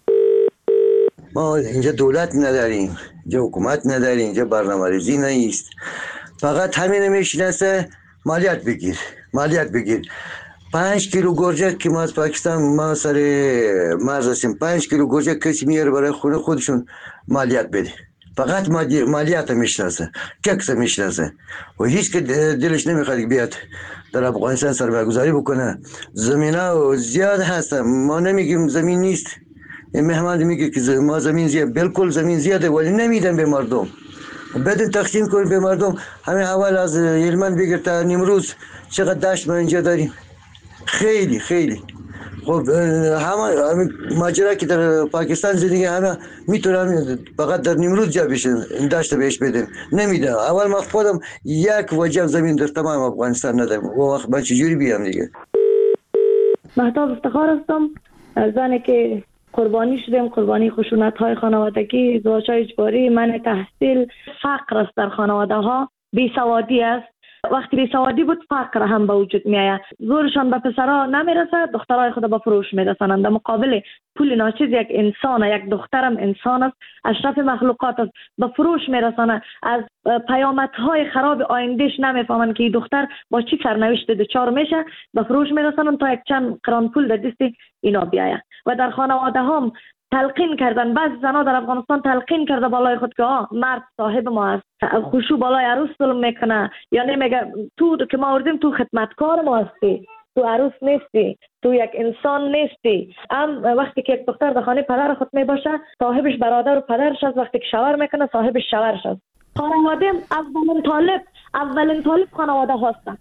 ما اینجا دولت نداریم، اینجا حکومت نداریم، اینجا برنامه ریزی نیست، فقط همین میشناسه مالیات بگیر مالیات بگیر. پنج کیلو گرجه که ما از پاکستان ما سر مرز هستیم، پنج کیلو گرجه کسی میاره برای خونه خودشون مالیات بده، فقط مالیات میشناسه، چکس میشناسه و هیچ که دلش نمیخواد بیاد در افغانستان سرمایه‌گذاری بکنه. زمینا زیاد هستن، ما نمیگیم زمین نیست. این مهمان میگه که ما زمین زیاد، بالکل زمین زیاده ولی نمیدن به مردم. بدون تقسیم کنیم به مردم. همین اول از هلمند بگیر تا نیمروز چقدر دشت ما اینجا داریم، خیلی خیلی. خب همه ماجرا که در پاکستان زندگی همه میتونن فقط در نیمروز جا بشن، این دشت بهش بدن، نمیدن. اول ما خودم یک وجب زمین در تمام افغانستان ندارم، و وقت من چجوری بیام دیگه. مهتاب افتخار هستم، زنی که قربانی شدیم، قربانی خشونت های خانوادگی، ازدواج های اجباری، منع تحصیل، فقر است در خانواده ها، بیسوادی است. وقتی بیسوادی بود فقر هم به وجود می آید. زورشان به پسرها نمیرسه، دخترای خود به فروش میرسانند. در مقابل پول ناچیز یک انسان، یک دخترم انسان است، اشرف مخلوقات است، به فروش میرسانه. از پیامدهای خراب آیندهش نمیفهمند که این دختر با چی سرنوشت دچار میشه، به فروش میرسانند تا یک چند قران پول در دست اینا بیاید. و در خانواده هم تلقین کردن، بعضی زنها در افغانستان تلقین کرده بالای خود که آه مرد صاحب ما است، خوشو بالای عروس ظلم میکنه، یعنی میگه تو که ما آوردیم تو خدمتکار ما هستی، تو عروس نیستی، تو یک انسان نیستی. ام وقتی که یک دختر در خانه پدر خود می باشه، صاحبش برادر و پدرش است، وقتی که شوهر میکنه صاحبش شوهرش است. خانواده اولین طالب اولین طالب خانواده هستند.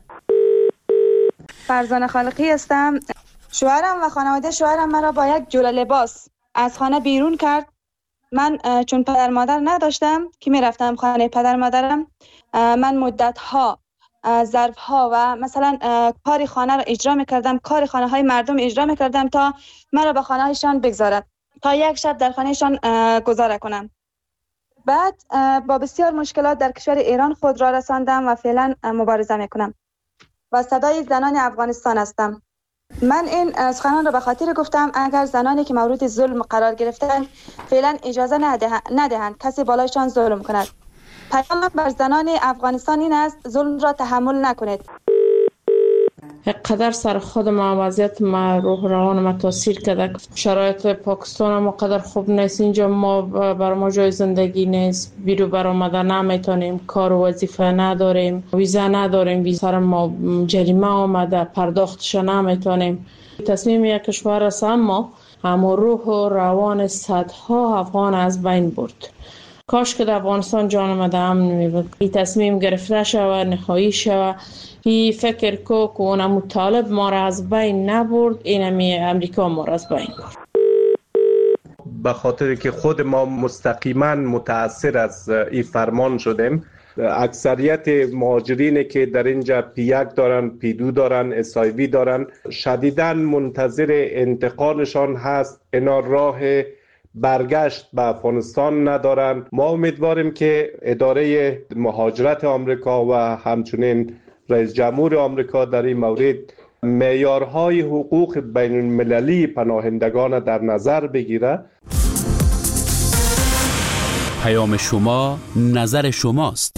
فرزانه خالقی هستم. شوهرم و خانواده شوهرم مرا با یک جوله لباس از خانه بیرون کرد. من چون پدر مادر نداشتم که می رفتم خانه پدر مادرم، من مدت ها ظرف ها و مثلا کار خانه را اجرا می کردم، کار خانه های مردم اجرا می کردم تا مرا به خانه هایشان بگذارد، تا یک شب در خانه شان گذاره کنم. بعد با بسیار مشکلات در کشور ایران خود را رساندم و فعلا مبارزه می کنم و صدای زنان افغانستان هستم. من این سخنان را به خاطر گفتم اگر زنانی که مورد ظلم قرار گرفتند فعلا اجازه ندهند, ندهند کسی بالایشان ظلم کند. پیام بر زنان افغانستان این است ظلم را تحمل نکنید. قدر سر خود ما وضعیت ما روح روان ما تاثیر کرده. شرایط پاکستان ما قدر خوب نیست. اینجا ما بر ما جای زندگی نیست، بیرو بر آمده نمیتونیم، کار و وظیفه نداریم، ویزا نداریم، ویزا سر ما جریمه آمده پرداختش نمیتونیم. تصمیم یک کشور است اما اما روح و روان صدها افغان از بین برد. کاش که در افغانستان جان ما در امن می بود. این تصمیم گرفته شوه، نهایی شوه. این فکر کو که اونم طالب ما را از بین نبرد، اینمی امریکا ما را از بین برد. به خاطر که خود ما مستقیما متاثر از این فرمان شدیم. اکثریت مهاجرینی که در اینجا پی یک دارن، پی دو دارن، اس آی وی دارن، شدیداً منتظر انتقالشان هست. اینا راه برگشت به افغانستان ندارن. ما امیدواریم که اداره مهاجرت آمریکا و همچنین رئیس جمهور آمریکا در این مورد معیارهای حقوق بین المللی پناهندگان در نظر بگیره. پیام شما، نظر شماست.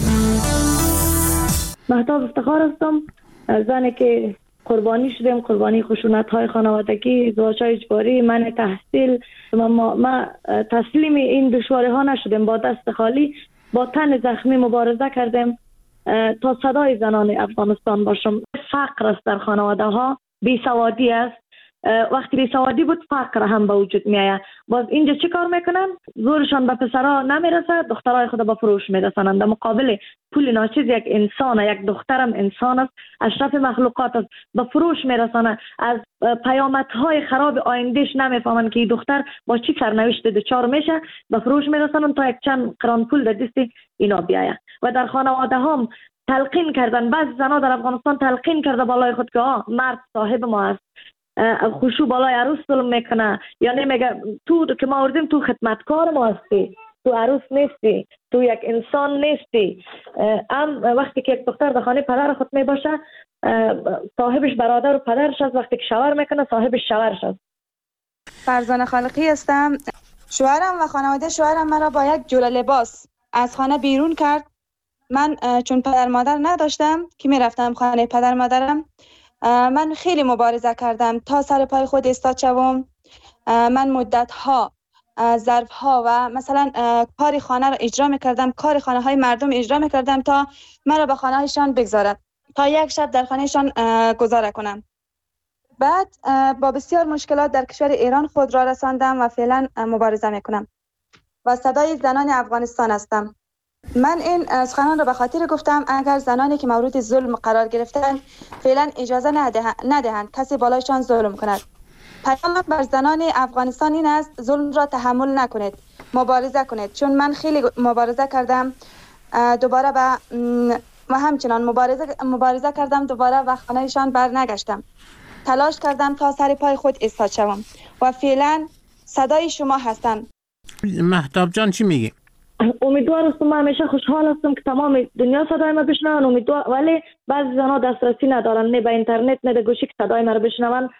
مهتاب افتخار هستم، زنی که قربانی شدیم، قربانی خشونت های خانوادگی، ازدواج های اجباری، من تحصیل. ما, ما تسلیم این دشواری ها نشدیم، با دست خالی با تن زخمی مبارزه کردیم تا صدای زنان افغانستان باشم. فقر است در خانواده ها، بیسوادی است. وقتی بیسوادی بود فقر هم به وجود می آید. باز اینجا چه کار میکنن؟ زورشان به پسرها نمیرسه، دخترای خود به فروش میرسانند. در مقابل پول ناچیز یک انسان، یک دخترم انسان است، اشرف مخلوقات است، به فروش میرسانند. از پیامدهای خراب آیندهش نمیفهمند که این دختر با چی سرنوشت دچار میشه، به فروش میرسانند تا یک چند قران پول در دست اینا بیاید. و در خانواده هم تلقین کردن، بعض زنا در افغانستان تلقین کرده بالای خود که آه مرد صاحب ما است، خوشو بالای عروس ظلم میکنه، یعنی میگه تو که ما آوردیم تو خدمتکار ما هستی، تو عروس نیستی، تو یک انسان نیستی. ام وقتی که یک دختر در خانه پدر خود میباشه، صاحبش برادر و پدرش است. وقتی که شوهر میکنه صاحبش شوهرش است. فرزانه خالقی هستم. شوهرم و خانواده شوهرم مرا با یک جوله لباس از خانه بیرون کرد. من چون پدر مادر نداشتم که میرفتم خانه پدر مادرم، من خیلی مبارزه کردم تا سر پای خود ایستاد شوم. من مدت ها ظرف ها و مثلا کار خانه را اجرا میکردم، کار خانه های مردم اجرا میکردم تا مرا به خانه هایشان بگذارد، تا یک شب در خانه شان گذاره کنم. بعد با بسیار مشکلات در کشور ایران خود را رساندم و فعلا مبارزه میکنم و صدای زنان افغانستان هستم. من این سخنان را به خاطر گفتم اگر زنانی که مورد ظلم قرار گرفتند فعلا اجازه ندهند, ندهند کسی بالایشان ظلم کند. پیام بر زنان افغانستان این است ظلم را تحمل نکنید، مبارزه کنید. چون من خیلی مبارزه کردم دوباره به و همچنان مبارزه مبارزه کردم دوباره و خانهشان بر نگشتم. تلاش کردم تا سر پای خود ایستاد شوم و فعلا صدای شما هستم. مهتاب جان چی میگی؟ امیدوار هستم، من همیشه خوشحال هستم که تمام دنیا صدای ما بشنون. امیدوار، ولی بعضی زنها دسترسی ندارن، نه به اینترنت نه به گوشی که صدای ما رو بشنون.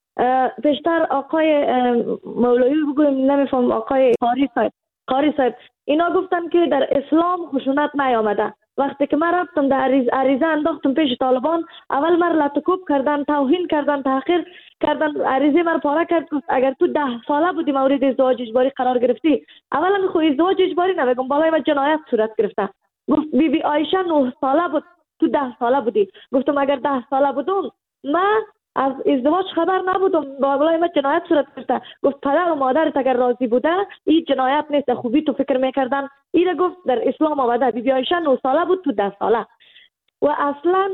پیشتر آقای مولوی بگویم، نمیفهم، آقای قاری صاحب قاری صاحب اینا گفتن که در اسلام خشونت نیامده. وقتی که من رفتم در عریض عریضه انداختم پیش طالبان، اول من لطکوب کردن، توهین کردن، تحقیر کردن، عریضه من پاره کرد. گفت اگر تو ده ساله بودی مورد ازدواج اجباری قرار گرفتی، اولا خو ازدواج اجباری نمیگم، بالای من جنایت صورت گرفته. گفت بی بی عایشه نه ساله بود، تو ده ساله بودی. گفتم اگر ده ساله بودم من از ازدواج خبر نبودم، بالای من جنایت صورت گرفته. گفت پدر و مادرت اگر راضی بوده این جنایت نیست، خوبی تو فکر میکردن. ایره گفت در اسلام آمده بی بی عایشه نه ساله بود، تو ده ساله. و اصلا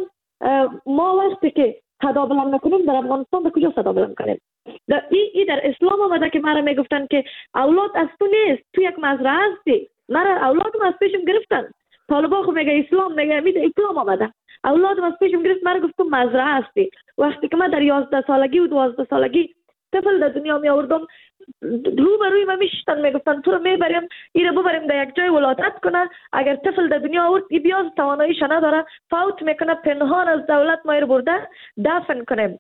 ما وقتی که صدا بلند میکنیم در افغانستان به کجا صدا بلند کنیم؟ در ای, ای در اسلام آمده که مرا میگفتن که اولاد از تو نیست، تو یک مزرعه هستی. مرا اولادم از پیشم گرفتن. طالبا خو میگه اسلام، میگه می اسلام آمده. اولادم از پیشم گرفت، مرا گفت تو مزرعه هستی. وقتی که من در یازده سالگی و دوازده سالگی طفل در دنیا می آوردم، رو به روی ما میشتن میگفتن تو رو میبریم این رو ببریم در یک جای ولادت کنه، اگر طفل در دنیا آورد این بیاز تواناییش نداره فوت میکنه، پنهان از دولت ما رو برده دفن کنیم.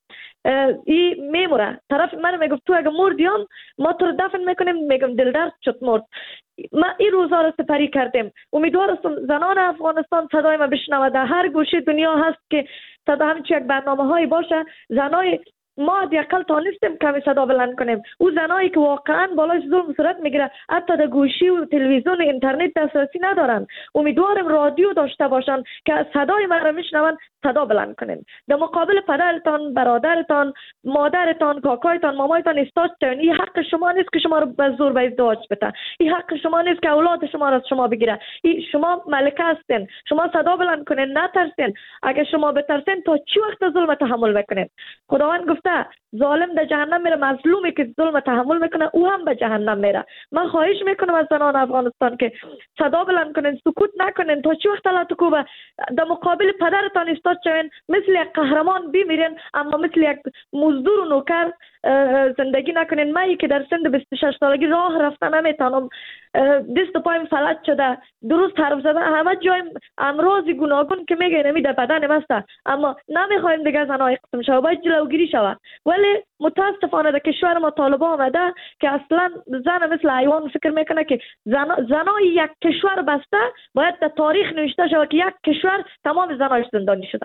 این میموره طرف من میگفت تو اگر مردیم ما تو رو دفن میکنیم، میگم دل درد شد مرد. ما این روزا رو سپری کردیم. امیدوارم زنان افغانستان صدای ما بشنوه، در هر گوشه دنیا هست که صدا همچین یک برنامه هایی باشه، زنای ما دیگل تانستیم کمی صدا بلند کنیم. او زنایی که واقعا بالای ظلم صورت میگیره حتی در گوشی و تلویزیون و اینترنت دسترسی ندارن، امیدوارم رادیو داشته باشن که صدای ما را میشنون، صدا بلند کنیم. در مقابل پدرتان، برادرتان، مادرتان، کاکایتان، مامایتان استاد شوین. این حق شما نیست که شما رو به زور به ازدواج بده. این حق شما نیست که اولاد شما را از شما بگیره. این شما ملکه هستین، شما صدا بلند کنین، نترسین. اگر شما بترسین تا چی وقت ظلم تحمل میکنین؟ خداوند گفته ظالم در جهنم میره، مظلومی که ظلم تحمل میکنه او هم به جهنم میره. من خواهش میکنم از زنان افغانستان که صدا بلند کنین، سکوت نکنین. تا چی وقت الله تو کوبه در مقابل پدرتان استاد شوین، مثل یک قهرمان بمیرین اما مثل یک مزدور و نوکر زندگی نکنین. من که در سن بیست و شش سالگی راه رفتن نمیتونم، دست و پایم فلج شده، درست حرف زدن همه جایم امراض گوناگون که میگه نمیده بدن مسته، اما نمیخوایم دیگه زنای قسم شوه، باید جلوگیری شوه. ولی متاسفانه در کشور ما طالبان آمده که اصلا زن مثل حیوان فکر میکنه که زن زنای یک کشور بسته باید در تاریخ نوشته شود که یک کشور تمام زنایش زندانی شده.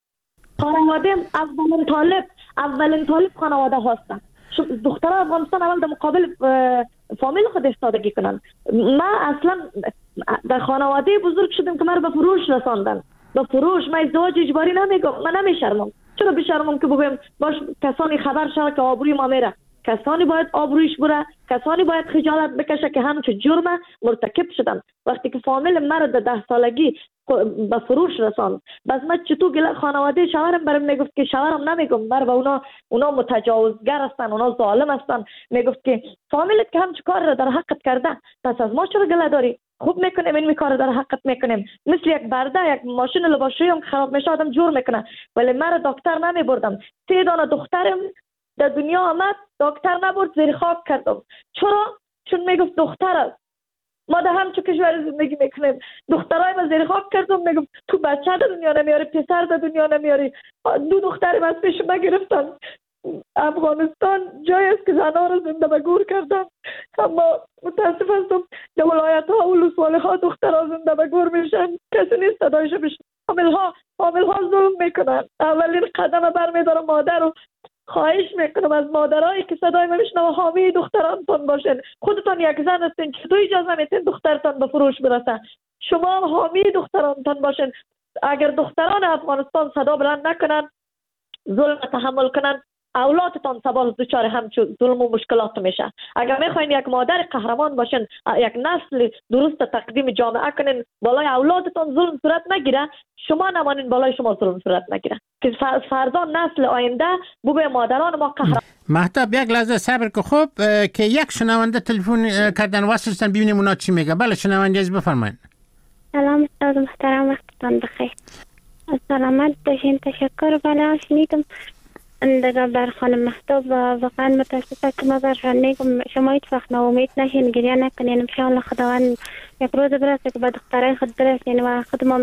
خانواده اولین طالب اولین طالب خانواده هستن. دختران افغانستان اول در مقابل فامیل خود استادگی کنن. ما اصلا در خانواده بزرگ شدیم که ما رو به فروش رساندن، به فروش. من ازدواج اجباری نمیگم، من نمیشرمم. چرا بشرمم که بگویم باش کسانی خبر شود که آبروی ما میره؟ کسانی باید آبرویش بره، کسانی باید خجالت بکشه که همچه جرم مرتکب شدن. وقتی که فامیل مرد ده سالگی به فروش رساند، بس من چطور گله خانواده شوهرم برام میگفت که شوهرم نمیگم بر و اونا اونا متجاوزگر هستن، اونا ظالم هستن. میگفت که فامیلت که همچه کار را در حقت کرده، پس از ما چرا گله داری؟ خوب میکنیم این کار در حقت میکنیم. مثل یک برده یک ماشین لباسشویی هم خراب میشه آدم جور میکنه، ولی من دکتر نمیبردم. سه دانه دخترم در دنیا آمد، دکتر نبرد، زیر خاک کردم. چرا؟ چون میگفت دختر است. ما در همچه کشور زندگی میکنیم، دخترای ما زیر خاک کردم. میگفت تو بچه در دنیا نمیاری، پسر در دنیا نمیاری. دو دخترم از پیش ما گرفتن. افغانستان جای است که زنان را زنده به گور کردن، اما متاسف هستم در ولایت ها و ولسوالی ها دخترها زنده به گور میشن، کسی نیست صدایش بشن. حامل ها حامل ها ظلم میکنن. اولین قدم برمیدارم مادر رو خواهش میکنم از مادرایی که صدای من میشنوه حامی دخترانتان باشین. خودتان یک زن هستین، چطور اجازه میتین دخترتان به فروش برسه؟ شما حامی دخترانتان باشین. اگر دختران افغانستان صدا بلند نکنن، ظلم تحمل کنن، اولادتان سبال دچار همچون ظلم و مشکلات میشه. اگر میخواین یک مادر قهرمان باشین، یک نسل درست تقدیم جامعه کنین، بالای اولادتان ظلم صورت نگیره، شما نمانین بالای شما ظلم صورت نگیره، که فردا نسل آینده بوبه مادران ما قهرمان. مهتاب یک لحظه صبر که خوب که یک شنونده تلفن کردن واسطن ببینیم اونا چی میگه. بله شنونده از بفرمایید. سلام استاد محترم، وقتتان بخیر. سلامت باشین. تشکر. بله شنیدم دیگر بر خانم مهتاب و واقعا متاسفم که ما برشان میگم شما هیچ وقت ناامید نشین، گریه نکنین. انشاءالله خداوند یک روز برسه که به دخترای خود برسین و خودمان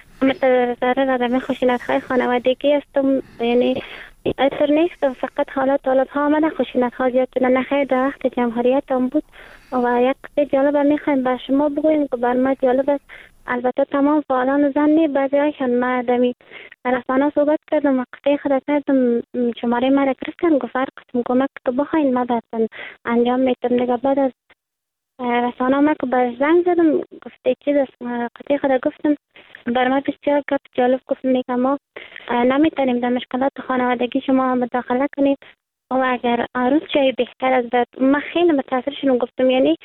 متضرر آدم خشونت‌های خانوادگی هستم. یعنی اثر نیست، فقط حالات طالب ها آمده خشونت‌ها زیاد شده. نخیر در وقت جمهوریت هم بود و یک قصه جالب میخوایم بر شما بگویم که بر ما جالب است. البته تمام فعالان زنی بعضی هایشان ما دمی رسانه صحبت کردم و قصه خود کردم، شماره ما را گرفتن گفت هر قسم کمک که بخواین ما براتون انجام میتونم. دیگه بعد از رسانه ما که بر زنگ زدم گفته چیز است، قصه خود گفتم بر ما بسیار گپ جالب گفتم میگم ما نمیتونیم در مشکلات خانوادگی شما مداخله کنیم و اگر روز جای بهتر از بعد. ما خیلی متاثر شدم گفتم یعنی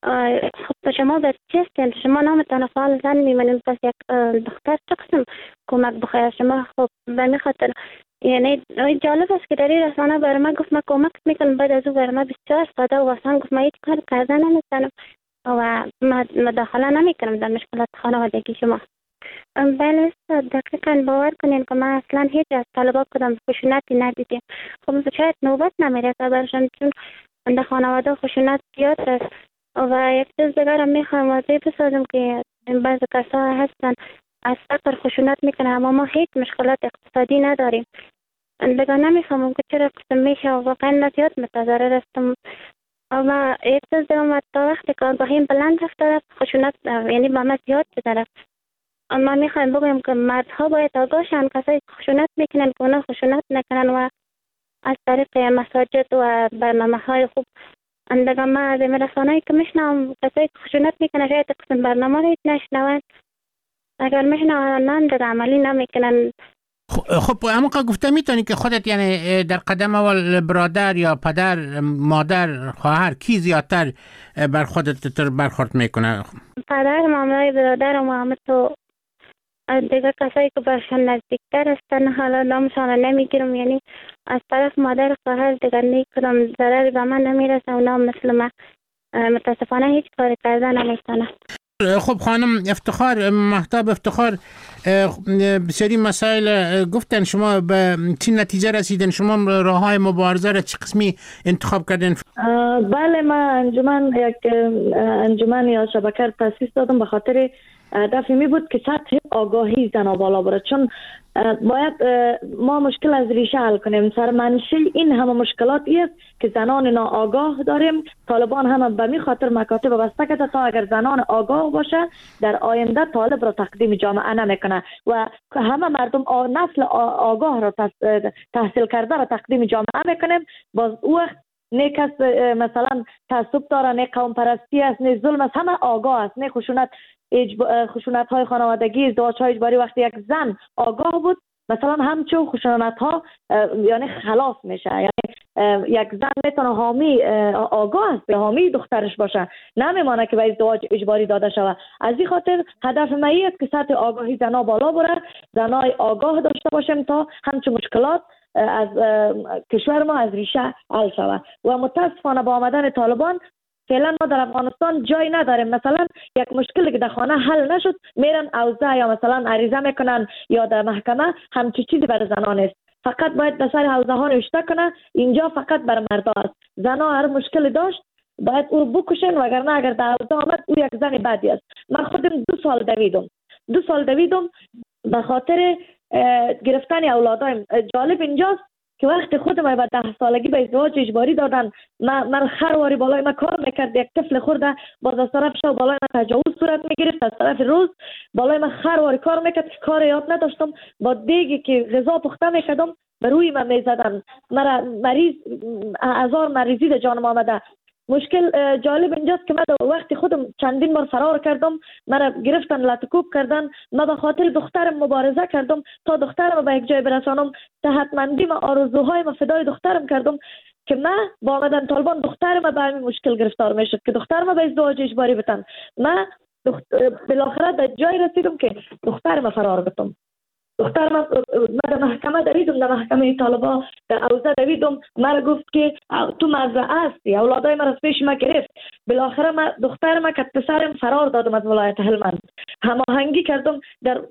خب شما بر چی هستین؟ شما نامتان فعال زن میمانیم، پس یک دختر چه قسم کمک بخواید شما؟ خب به می خاطر یعنی جالب است که در این رسانه بر ما گفت ما کمک میکنم، بعد از او بر ما بسیار ساده و آسان گفت ما هیچ کار کردن نمیتونم و مداخله نمیکنم در مشکلات خانوادگی شما. بله دقیقا باور کنین که ما اصلا هیچ از طالبا کدام خشونتی ندیدیم. خب شاید نوبت نمیره برشان، چون در خانواده خشونت زیاد است. و یک چیز دیگر هم میخوایم واضح بسازم که بعض کسا هستن از فقر خشونت میکنه، اما ما هیچ مشکلات اقتصادی نداریم. دیگر نمیفهمم که چرا قسم میشه و واقعا من زیاد متضرر هستم. اما یک چیز دیگر تا وقتی که آگاهیم بلند رفته خشونت یعنی با ما زیاد شده. اما میخوایم بگویم که مردها باید آگاه شن، کسایی که خشونت میکنن که اونا خشونت نکنن و از طریق مساجد و برنامه های خوب اندگاه ما از رسانه‌ای که میشنم کسایی که خشونت میکنن شاید قسم برنامه رو نشنون، اگر میشنون در عملی نمیکنن. خب همونقدر گفته میتونی که خودت یعنی در قدم اول برادر یا پدر مادر خواهر کی زیادتر بر خودت تر برخورد میکنه؟ پدر مامای برادر و مامت و دیگه کسایی که برشان نزدیکتر هستن حالا نامشان نمیگیرم، یعنی از طرف مادر خواهر دیگر نیکدام ضرری به من نمیرسه. اونا مثل من متاسفانه هیچ کاری کردن نمیتونه. خب خانم افتخار، مهتاب افتخار، بسیاری مسائل گفتن، شما به چی نتیجه رسیدن؟ شما راه های مبارزه را چه قسمی انتخاب کردن؟ بله، ما انجمن یک انجمن یا شبکه تاسیس دادم به خاطر هدف می بود که سطح آگاهی زنا بالا بره، چون باید ما مشکل از ریشه حل کنیم. سر منشأ این همه مشکلات است که زنان ناآگاه داریم. طالبان هم به می خاطر مکاتب بسته کرده تا اگر زنان آگاه باشه در آینده طالب را تقدیم جامعه نمیکنه و همه مردم نسل آگاه را تحصیل کرده را تقدیم جامعه میکنیم. باز او وقت نه کس مثلا تعصب داره، نه قوم پرستی است، نه ظلم است، همه آگاه است، نه خشونت خشونت های خانوادگی، ازدواج های اجباری. وقتی یک زن آگاه بود مثلا همچون خشونت ها یعنی خلاص میشه، یعنی یک زن میتونه حامی آگاه است، حامی دخترش باشه، نمیمانه که به ازدواج اجباری داده شود. از این خاطر هدف ما است که سطح آگاهی زنا بالا بره، زنای آگاه داشته باشیم تا همچون مشکلات از کشور ما از ریشه حل شود. و متاسفانه با آمدن طالبان فعلا ما در افغانستان جای نداریم. مثلا یک مشکلی که در خانه حل نشد میرن اوضاع یا مثلا عریضه میکنن یا در محکمه، همچی چیزی برای زنان است. فقط باید به سر حوزه ها نوشته کنه اینجا فقط بر مردا است. زنا هر مشکلی داشت باید او رو بکشن، وگرنه اگر در حوزه آمد او یک زن بدی است. من خودم دو سال دویدم دو سال دویدم به خاطر گرفتن اولادایم. جالب اینجاست که وقتی خودم به ده سالگی به ازدواج اجباری دادن، من من خرواری بالای من کار میکرد، یک طفل خورده باز از طرف شب بالای من تجاوز صورت میگرفت، از طرف روز بالای من خرواری کار میکرد، کار یاد نداشتم، با دیگی که غذا پخته میکردم به روی من میزدن، مرا مریض هزار مریضی در جانم آمده. مشکل جالب اینجاست که من وقتی خودم چندین بار فرار کردم، مرا گرفتن لطکوب کردن، من به خاطر دخترم مبارزه کردم تا دخترم به یک جای برسانم. صحتمندی و آرزوهای ما فدای دخترم کردم که من با آمدن طالبان دخترم به همین مشکل گرفتار میشد که دخترم به ازدواج اجباری بتن. من دخت... بالاخره در جای رسیدم که دخترم فرار بتم. دختر من در محکمه دویدم، در محکمه طالبا در اوضاع دویدم، مرا گفت که تو مزرعه هستی، اولادای من از پیش ما گرفت. بالاخره من دختر من که پسرم فرار دادم از ولایت هلمند. هماهنگی کردم در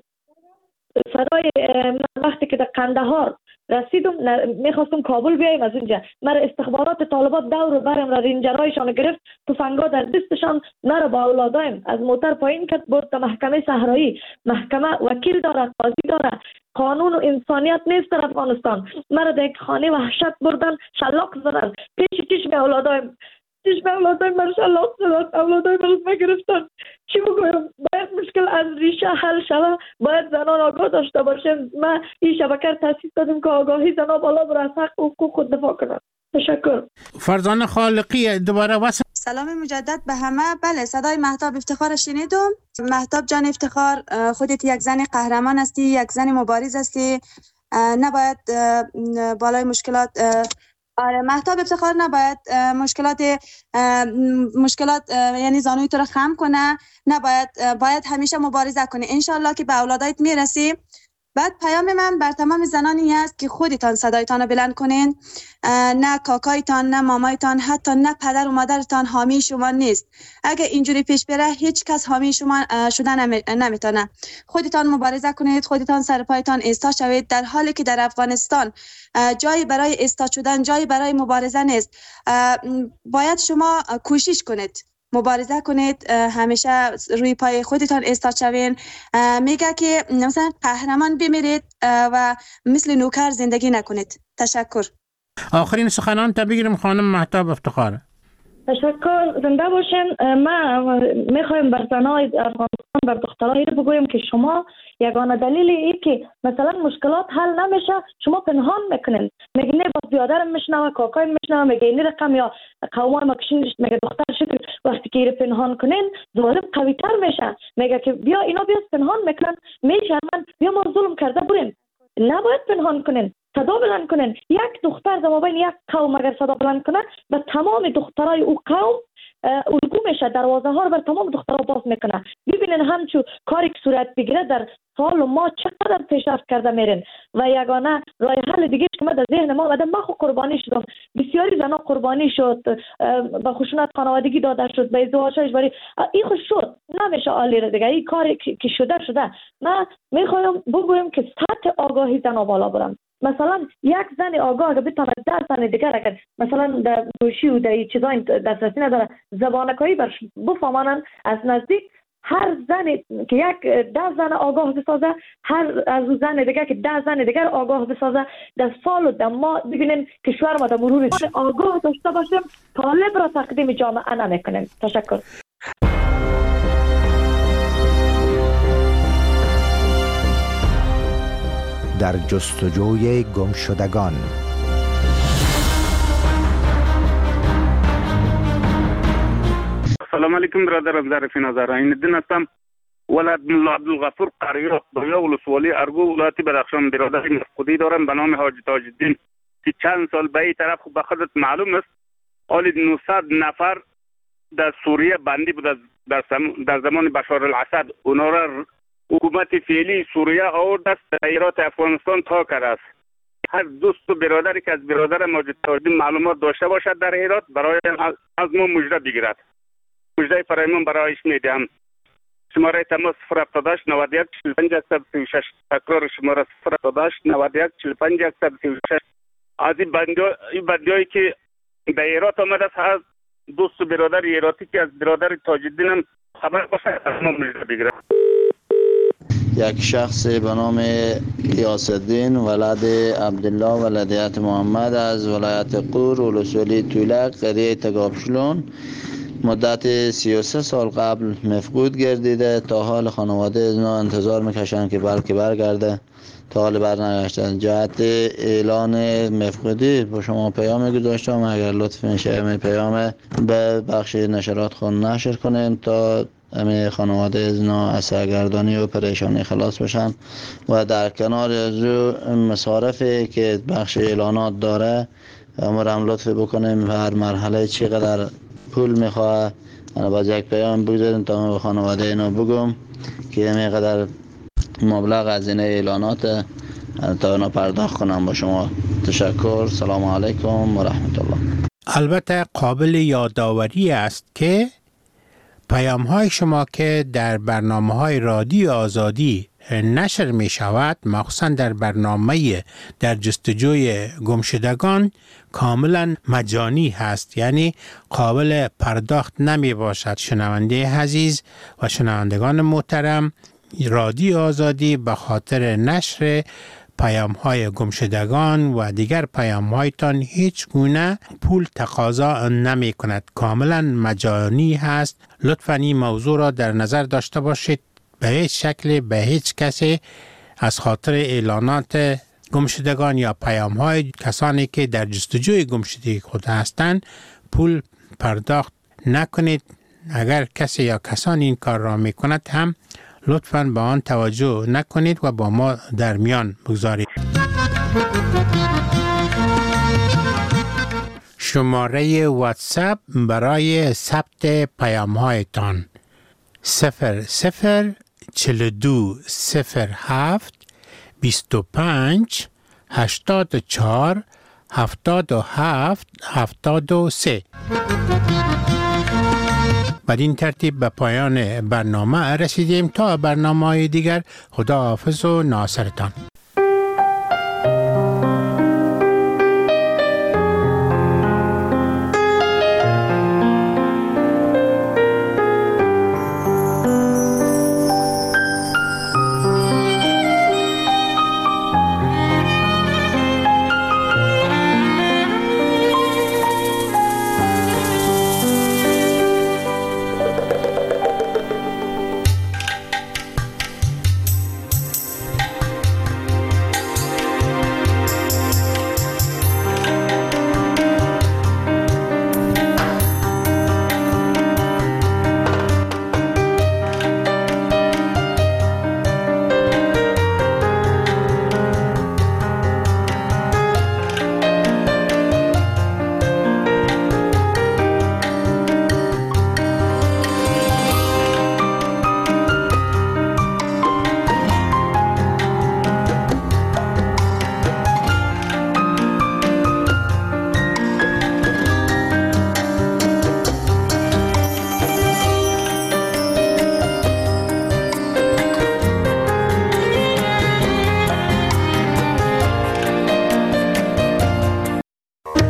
فدای وقتی که در قندهار رسیدم، میخواستم کابل بیایم از اونجا، مرا استخبارات طالبات دور برم را رنجرایشان گرفت، تفنگا در دستشان، مرا با اولادایم از موتر پایین کرد برد تا محکمه صحرایی. محکمه وکیل داره، قاضی داره، قانون و انسانیت نیست در افغانستان. مرا در یک خانه وحشت بردن، شلاق زدن پیش چشم اولادایم، چشم اولادایم مرا شلاق زدن، اولادایم مرا گرفتن. چی بگویم؟ باید مشکل از ریشه حل شود، باید زنان آگاه داشته باشیم. ما این شبکه تاسیس دادیم که آگاهی زنان بالا بر از حق و حقوق خود دفاع کنند. تشکر. فرزانه خالقی دوباره واسه سلام مجدد به همه. بله، صدای مهتاب افتخار شنیدم. مهتاب جان افتخار، خودت یک زن قهرمان هستی، یک زن مبارز هستی، نباید بالای مشکلات آره مهتاب افتخار نباید مشکلات مشکلات یعنی زانوی تو رو خم کنه، نباید باید همیشه مبارزه کنی. انشالله که به اولادایت میرسی. بعد پیام من بر تمام زنانی است که خودتان صدایتان رو بلند کنین. نه کاکایتان، نه مامایتان، حتی نه پدر و مادرتان حامی شما نیست. اگه اینجوری پیش بره هیچ کس حامی شما شدن نمیتونه. خودتان مبارزه کنید، خودتان سر پایتان ایستا شوید، در حالی که در افغانستان جایی برای ایستا شدن، جایی برای مبارزه نیست. باید شما کوشش کنید، مبارزه کنید، همیشه روی پای خودتان ایستاد شوین. میگه که مثلا قهرمان بمیرید و مثل نوکر زندگی نکنید. تشکر. آخرین سخنان تا بگیرم خانم مهتاب افتخار. تشکر، زنده باشین. ما میخوایم بر زنای افغانستان، بر دخترای بگویم که شما یگانه دلیل ای که مثلا مشکلات حل نمیشه شما پنهان میکنین. میگه نه باز بیادرم میشنوه، کاکایم میشنوه، میگه این رقم یا قومای ما کشین میگه دختر شکل. وقتی که ایره پنهان کنین ظالم قوی تر میشه. میگه که بیا اینا بیا پنهان میکنن، میشرمن، بیا ما ظلم کرده برین. نباید پنهان کنین، صدا بلند کنین. یک دختر در مابین یک قوم اگر صدا بلند کنه به تمام دخترای او قوم الگو میشه، دروازه ها رو بر تمام دخترها باز میکنه. ببینین همچون کاری که صورت بگیره در سال و ما چقدر پیشرفت کرده میرین. و یگانه راه حل دیگه که من در ذهن ما آمده، من خود قربانی شدم، بسیاری زنا قربانی شد، به خشونت خانوادگی داده شد، به ازدواج اجباری. این خود شد، نمیشه عالی دیگه. این کاری که شده شده. من میخوایم بگویم که سطح آگاهی زنا بالا برم. مثلا یک زن آگاه اگر بتونه ده زن دیگر اگر مثلا در گوشی و در چیزا دسترسی نداره زبانکایی برش بفهمانن از نزدیک، هر زن که یک ده زن آگاه بسازه، هر از زن دیگر که ده زن دیگر آگاه بسازه، در سال و در ماه ببینیم کشور ما در مرور آگاه داشته باشیم، طالب را تقدیم جامعه نمیکنیم. تشکر. در جستجوی گمشدگان. سلام علیکم برادرم، ظریف نظر این دین هستم. ولد ملا عبدالغفور قریه دویا ولسوالی ارگو ولایت بدخشان. برادر مفقودی دارم به نام حاجی تاج الدین که چند سال به این طرف به خودت معلوم است حالی نهصد نفر در سوریه بندی بود در, در زمان بشار الاسد. اونا را حکومت فعلی سوریه آورد است ایرات افغانستان تا کرده است. هر دوست و برادری که از برادر ماجد تاج الدین معلومات داشته باشد در ایرات برای از ما مژده بگیرد. مژده فرایمان برایش میدهم. شماره تماس صفر هفتاد و هشت نود و یک چهل و پنج صفر و سی و شش. تکرار شماره صفر هفتاد و هشت نود و یک چهل و پنج صفر و سی و شش. از این بندیایی که به ایرات آمده است، هر دوست و برادر ایراتی که از برادر تاج الدین هم خبر باشد از ما مژده بگیرد. یک شخص به نام غیاث الدین ولد عبدالله ولدیت محمد از ولایت قور ولسوالی تولک قریه تگابشلون مدت سی و سه سال قبل مفقود گردیده. تا حال خانواده از ما انتظار میکشند که بلکه برگرده، تا حال برنگشته. جهت اعلان مفقودی با شما پیام گذاشتم، اگر لطف میشه می پیام به بخش نشرات خود نشر کنین تا همه خانواده از نا از سرگردانی و پریشانی خلاص بشن. و در کنار از مصارفی که بخش اعلانات داره امرم لطف بکنیم هر مرحله چقدر پول میخواه انا باز یک پیام بگذاریم تا به خانواده اینا بگم که اینقدر مبلغ از این اعلانات تا اینا پرداخت کنم. با شما تشکر. سلام علیکم و رحمت الله. البته قابل یادآوری است که پیام های شما که در برنامه های رادیو آزادی نشر می شود، مخصوصا در برنامه در جستجوی گمشدگان، کاملا مجانی هست، یعنی قابل پرداخت نمی باشد. شنونده عزیز و شنوندگان محترم، رادیو آزادی به خاطر نشر پیام های گمشدگان و دیگر پیام هایتان هیچ گونه پول تقاضا نمی کند، کاملا مجانی هست. لطفاً این موضوع را در نظر داشته باشید. به هیچ شکل به هیچ کسی از خاطر اعلانات گمشدگان یا پیام های کسانی که در جستجوی گمشدگی خود هستند پول پرداخت نکنید. اگر کسی یا کسانی این کار را می کند هم لطفاً به آن توجه نکنید و با ما در میان بگذارید. شماره واتساپ برای ثبت پیام هایتان صفر صفر چهل و دو صفر هفت بیست و پنج هشتاد و چهار هفتاد و هفت هفتاد و سه. بدین ترتیب به پایان برنامه رسیدیم. تا برنامه دیگر خداحافظ و ناصرتان.